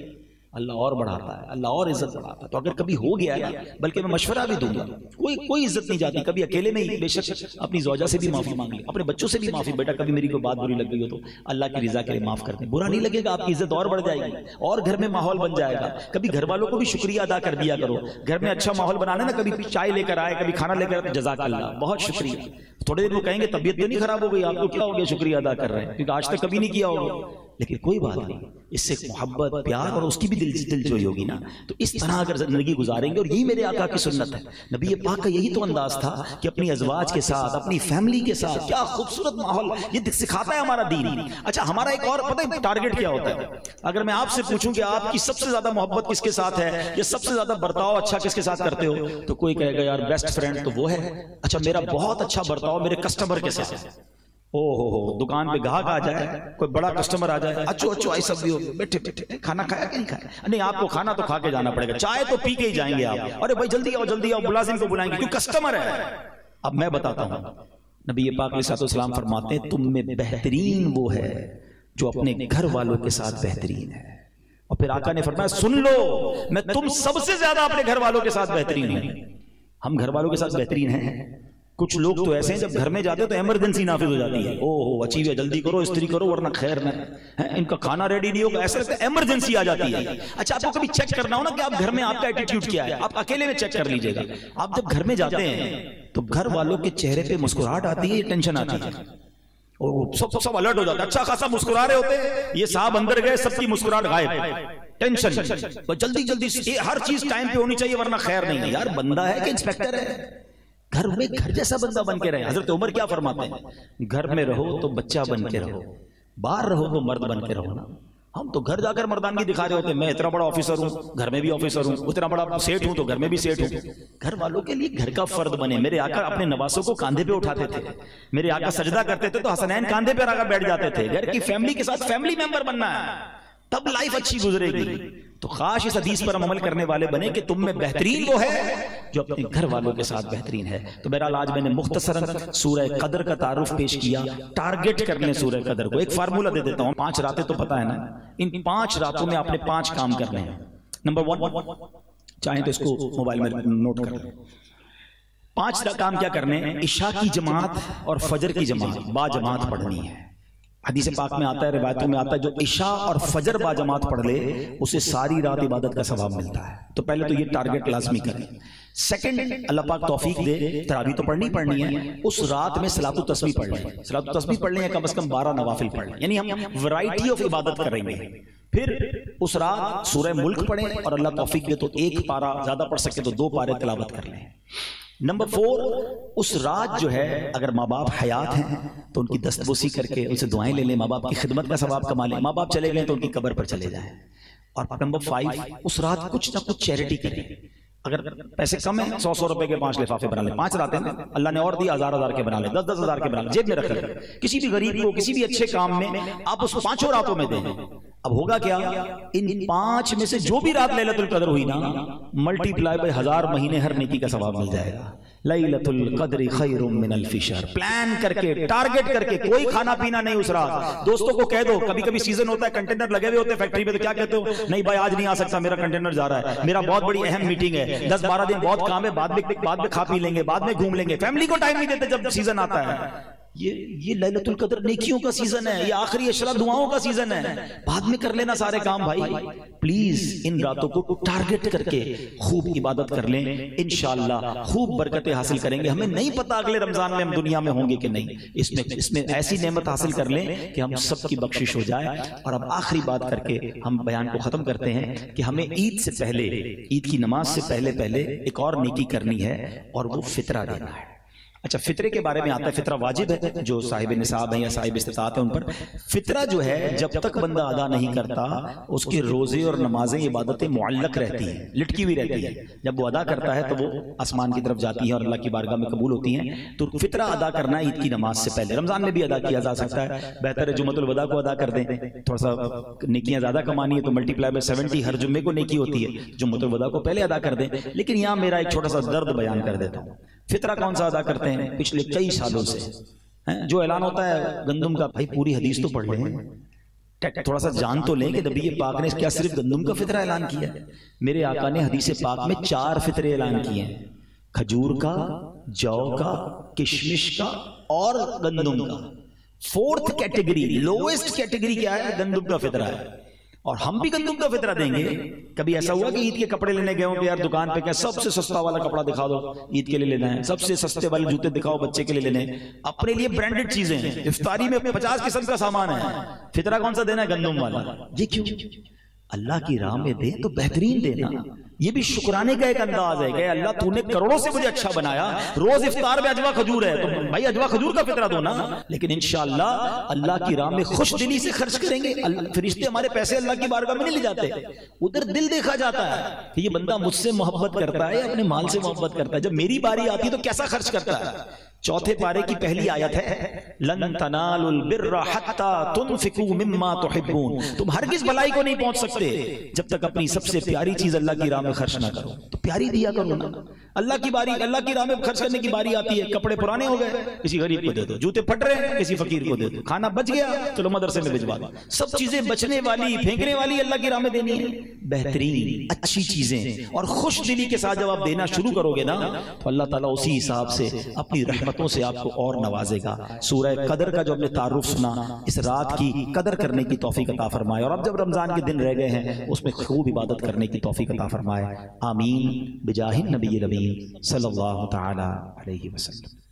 اللہ اور بڑھاتا ہے، اللہ اور عزت بڑھاتا ہے. تو اگر کبھی ہو گیا ہے، بلکہ میں مشورہ بھی دوں گا، کوئی عزت نہیں جاتی. کبھی اکیلے میں ہی بے شک اپنی زوجہ سے بھی معافی مانگ لی، اپنے بچوں سے بھی معافی، بیٹا کبھی میری کوئی بات بری لگ گئی ہو تو اللہ کی رضا کے لیے معاف کر دیں. برا نہیں لگے گا، آپ کی عزت اور بڑھ جائے گی اور گھر میں ماحول بن جائے گا. کبھی گھر والوں کو بھی شکریہ ادا کر دیا کرو. گھر میں اچھا ماحول بنانا نا، کبھی چائے لے کر آئے، کبھی کھانا لے کر آئے، جزاک اللہ، بہت شکریہ. تھوڑے دیر وہ کہیں گے طبیعت تو نہیں خراب ہو گئی آپ کو، کیا ہو گیا شکریہ ادا کر رہے ہیں، کیونکہ آج تک کبھی نہیں کیا ہوگا. لیکن کوئی بات نہیں، اس سے محبت پیار اور اس کی بھی دل جوئی ہوگی نا. تو اس طرح اگر زندگی گزاریں گے، اور یہی میرے آقا کی سنت ہے. نبی پاک کا یہی تو انداز تھا کہ اپنی ازواج کے ساتھ، اپنی فیملی کے ساتھ کیا خوبصورت ماحول یہ سکھاتا ہے ہمارا دین. اچھا ہمارا ایک اور پتہ ہے ٹارگٹ کیا ہوتا ہے؟ اگر میں آپ سے پوچھوں کہ آپ کی سب سے زیادہ محبت کس کے ساتھ ہے یا سب سے زیادہ برتاؤ اچھا کس کے ساتھ کرتے ہو، تو کوئی کہے گا یار بیسٹ فرینڈ تو وہ ہے. اچھا میرا بہت اچھا برتاؤ میرے کسٹمر کے ساتھ. او ہو دکان پہ گاہک آ جائے، کوئی بڑا کسٹمر آ جائے، اچھو آئی سب بھی ہو، بیٹھے کھانا کھایا کہ نہیں کھایا؟ نہیں آپ کو کھانا تو کھا کے جانا پڑے گا، چائے تو پی کے ہی جائیں گے آپ. ارے بھائی جلدی آؤ، ملازم کو بلائیں گے کیوں کسٹمر ہے. اب میں بتاتا ہوں، نبی پاک علیہ السلام فرماتے ہیں تم میں بہترین وہ ہے جو اپنے گھر والوں کے ساتھ بہترین ہے. اور پھر آقا نے فرمایا سن لو، میں تم سب سے زیادہ اپنے گھر والوں کے ساتھ بہترین ہوں. ہم گھر والوں کے ساتھ بہترین ہیں. کچھ لوگ تو ایسے ہیں جب گھر میں جاتے ہیں تو ایمرجنسی نافذ ہو جاتی ہے. او ہو اچھی ہے، جلدی کرو، استری کرو ورنہ خیر نہ، ان کا کھانا ریڈی نہیں ہوگا، ایسا ایمرجنسی آ جاتی ہے. اچھا آپ کو کبھی چیک کرنا ہو نا کہ آپ گھر میں آپ کا ایٹیٹیوڈ کیا ہے، آپ اکیلے میں چیک کر لیجئے گا. آپ جب گھر میں جاتے ہیں تو گھر والوں کے چہرے پہ مسکراہٹ آتی ہے، ٹینشن آتی ہے، اور سب الرٹ ہو جاتا ہے. اچھا خاصا مسکرا رہے ہوتے ہیں، یہ صاحب اندر گئے، سب کی مسکراہٹ غائب، ٹینشن. جلدی ہر چیز ٹائم پہ ہونی چاہیے ورنہ خیر نہیں ہے. یار بندہ ہے کہ انسپیکٹر ہے؟ گھر میں گھر جیسا بندہ بن کے رہے. حضرت عمر کیا فرماتے ہیں؟ گھر میں رہو تو بچہ بن کے رہو، باہر رہو تو مرد بن کے رہو نا. ہم تو گھر جا کر مردانگی دکھا رہے ہوتے ہیں، میں اتنا بڑا آفیسر ہوں، گھر میں بھی آفیسر ہوں، اتنا بڑا سیٹ ہوں تو گھر میں بھی سیٹ ہوں. گھر والوں کے لیے گھر کا فرد بنے. میرے آقا اپنے نواسوں کو کاندھے پہ اٹھاتے تھے، میرے آقا سجدہ کرتے تھے تو حسنین کاندھے پہ آ کر بیٹھ جاتے تھے. گھر کی فیملی کے ساتھ فیملی ممبر بننا ہے، تب لائف اچھی گزرے گی. تو خاص اس حدیث پر ہم عمل کرنے والے بنے کہ تم میں بہترین وہ ہے جو اپنے گھر والوں کے ساتھ بہترین ہے. تو بہرحال آج میں نے مختصراً سورہ قدر کا تعارف پیش کیا. ٹارگٹ کر لیں سورہ قدر کو. ایک فارمولہ دے دیتا ہوں، 5 راتیں تو پتہ ہے نا، ان 5 راتوں میں آپ نے 5 کام کرنے ہیں. نمبر 1 چاہیں تو اس کو موبائل میں نوٹ کر لیں. 5 کام کیا کرنے ہیں؟ عشاء کی جماعت اور فجر کی جماعت با جماعت پڑھنی ہے. حدیث پاک میں آتا ہے، روایتوں میں آتا ہے، جو عشاء اور فجر با جماعت پڑھ لے اسے ساری رات عبادت کا ثواب ملتا ہے. تو پہلے تو یہ ٹارگٹ لازمی کریں. سیکنڈ، اللہ پاک توفیق دے، تراویح تو پڑھنی ہے، اس رات میں صلاۃ التسبیح پڑھ لیں. صلاۃ التسبیح پڑھ لیں یا کم از کم 12 نوافل پڑھ لیں، یعنی ہم ورائٹی آف عبادت کریں گے. پھر اس رات سورہ ملک پڑھیں اور اللہ توفیق دے تو 1 پارہ، زیادہ پڑھ سکے تو 2 پارے تلاوت کر لیں. نمبر 4، اس رات جو ہے اگر ماں باپ حیات ہیں تو ان کی دستبوسی کر کے ان سے دعائیں لے لیں، ماں باپ کی خدمت کا ثواب کما لیں. ماں باپ چلے گئے تو ان کی قبر پر چلے جائیں. اور نمبر 5، اس رات کچھ نہ کچھ چیریٹی کریں. اگر پیسے کم ہیں 100 روپے کے 5 لفافے بنا لیں. 5 راتیں ہیں، اللہ نے اور دی 1000 کے بنا لیں، 10 ہزار کے بنا لیں، جیب میں رکھ لیں. کسی بھی غریب کو کسی بھی اچھے کام میں آپ اس 5 راتوں میں دیں. اب ہوگا کیا؟ ان 5 میں سے جو بھی رات لیلۃ القدر ہوئی نا، ملٹی پلائی بائی 1000 مہینے ہر نیکی کا ثواب مل جائے گا. لیلۃ القدر خیر من الف شہر. پلان کر کے، ٹارگٹ کر کے، کوئی کھانا پینا نہیں اس رات. دوستوں کو کہہ دو، کبھی سیزن ہوتا ہے کنٹینر لگے ہوئے ہوتے ہیں فیکٹری پہ، تو کیا کہتے ہو؟ نہیں بھائی آج نہیں آ سکتا، میرا کنٹینر جا رہا ہے، میرا بہت بڑی اہم میٹنگ ہے، 10-12 دن بہت کام ہے، بعد میں کھا پی لیں گے، بعد میں گھوم لیں گے. فیملی کو ٹائم نہیں دیتے جب سیزن آتا ہے. یہ لیلۃ القدر نیکیوں کا سیزن ہے، یہ آخری عشرہ دعاؤں کا سیزن ہے. بعد میں کر لینا سارے کام. بھائی پلیز ان راتوں کو ٹارگٹ کر کے خوب عبادت کر لیں، انشاءاللہ خوب برکتیں حاصل کریں گے. ہمیں نہیں پتا اگلے رمضان میں ہم دنیا میں ہوں گے کہ نہیں. اس میں ایسی نعمت حاصل کر لیں کہ ہم سب کی بخشش ہو جائے. اور اب آخری بات کر کے ہم بیان کو ختم کرتے ہیں کہ ہمیں عید سے پہلے، عید کی نماز سے پہلے ایک اور نیکی کرنی ہے، اور وہ فطرہ دینا ہے. اچھا فطرے کے بارے میں آتا ہے، فطرہ واجب ہے جو صاحب نصاب ہیں یا صاحب استطاعت ہے ان پر. فطرہ جو ہے جب تک بندہ ادا نہیں کرتا اس کے روزے اور نمازیں عبادتیں معلق رہتی ہیں، لٹکی ہوئی رہتی ہے. جب وہ ادا کرتا ہے تو وہ آسمان کی طرف جاتی ہیں اور اللہ کی بارگاہ میں قبول ہوتی ہیں. تو فطرہ ادا کرنا ہے عید کی نماز سے پہلے. رمضان میں بھی ادا کیا جا سکتا ہے، بہتر ہے جمعۃ الوداع کو ادا کر دیں. تھوڑا سا نیکیاں زیادہ کمانی ہے تو ملٹی پلائی بائی 70 ہر جمعے کو نیکی ہوتی ہے، جمعۃ الوداع کو پہلے ادا کر دیں. لیکن یہاں میرا ایک چھوٹا سا درد بیان کر دیتا ہوں. فطرہ کون سا ادا کرتے ہیں؟ پچھلے کئی سالوں سے جو اعلان ہوتا ہے گندم کا، بھائی پوری حدیث تو پڑھ لیں. تھوڑا سا جان تو لیں کہ نبی پاک نے کیا صرف گندم کا فطرہ اعلان کیا ہے؟ میرے آقا نے حدیث پاک میں 4 فطرے اعلان کیے ہیں، کھجور کا، جو کا، کشمش کا اور گندم کا۔ 4th کیٹیگری، لوئسٹ کیٹیگری کیا ہے؟ گندم کا فطرہ ہے، اور ہم بھی گندم کا فطرہ دیں گے۔ کبھی ایسا ہوا کہ عید کے کپڑے لینے گئے ہوں کہ یار دکان پہ کیا سب سے سستا والا کپڑا دکھا دو، عید کے لیے لینا ہے، سب سے سستے والے جوتے دکھاؤ بچے کے لیے لینے ہیں، اپنے لیے برانڈڈ چیزیں ہیں، افطاری میں 50 قسم کا سامان ہے، فطرہ کون سا دینا ہے؟ گندم والا۔ یہ کیوں؟ اللہ کی راہ میں دیں تو بہترین دینا۔ یہ بھی شکرانے کا ایک انداز ہے کہ اللہ تو نے کروڑوں سے مجھے اچھا بنایا، روز افطار میں اجوا کھجور ہے تو بھائی اجوا کھجور کا فطرہ دو نا، لیکن انشاءاللہ اللہ کی راہ میں خوش دلی سے خرچ کریں گے۔ فرشتے ہمارے پیسے اللہ کی بارگاہ میں نہیں لے جاتے، ادھر دل دیکھا جاتا ہے کہ یہ بندہ مجھ سے محبت کرتا ہے، اپنے مال سے محبت کرتا ہے، جب میری باری آتی ہے تو کیسا خرچ کرتا ہے۔ 4 پارے کی پہلی آیت ہے لن تنالوا البر حتى تنفقوا مما تحبون، تم ہرگز بھلائی کو نہیں پہنچ سکتے جب تک اپنی سب سے پیاری چیز اللہ کی راہ میں خرچ نہ کرو۔ تو پیاری دیا کرو نا، اللہ کی باری، اللہ کی راہ میں خرچ کرنے کی باری آتی ہے، کپڑے پرانے ہو گئے کسی غریب کو دے دو، جوتے پھٹ رہے ہیں کسی فقیر کو دے دو، کھانا بچ گیا چلو مدرسے میں بھجوا دو، سب چیزیں بچنے والی پھینکنے والی اللہ کی راہ میں دینی ہے، بہترین اچھی چیزیں، اور خوش دلی کے ساتھ جب آپ دینا شروع کرو گے نا تو اللہ تعالیٰ اسی حساب سے اپنی رحمتوں سے آپ کو اور نوازے گا۔ سورہ قدر کا جو ہم نے تعارف سنا، اس رات کی قدر کرنے کی توفیق عطا فرمائے، اور اب جب رمضان کے دن رہ گئے ہیں اس میں خوب عبادت کرنے کی توفیق عطا فرمائے، آمین بجاہ النبی الامین صلی اللہ تعالی علیہ وسلم۔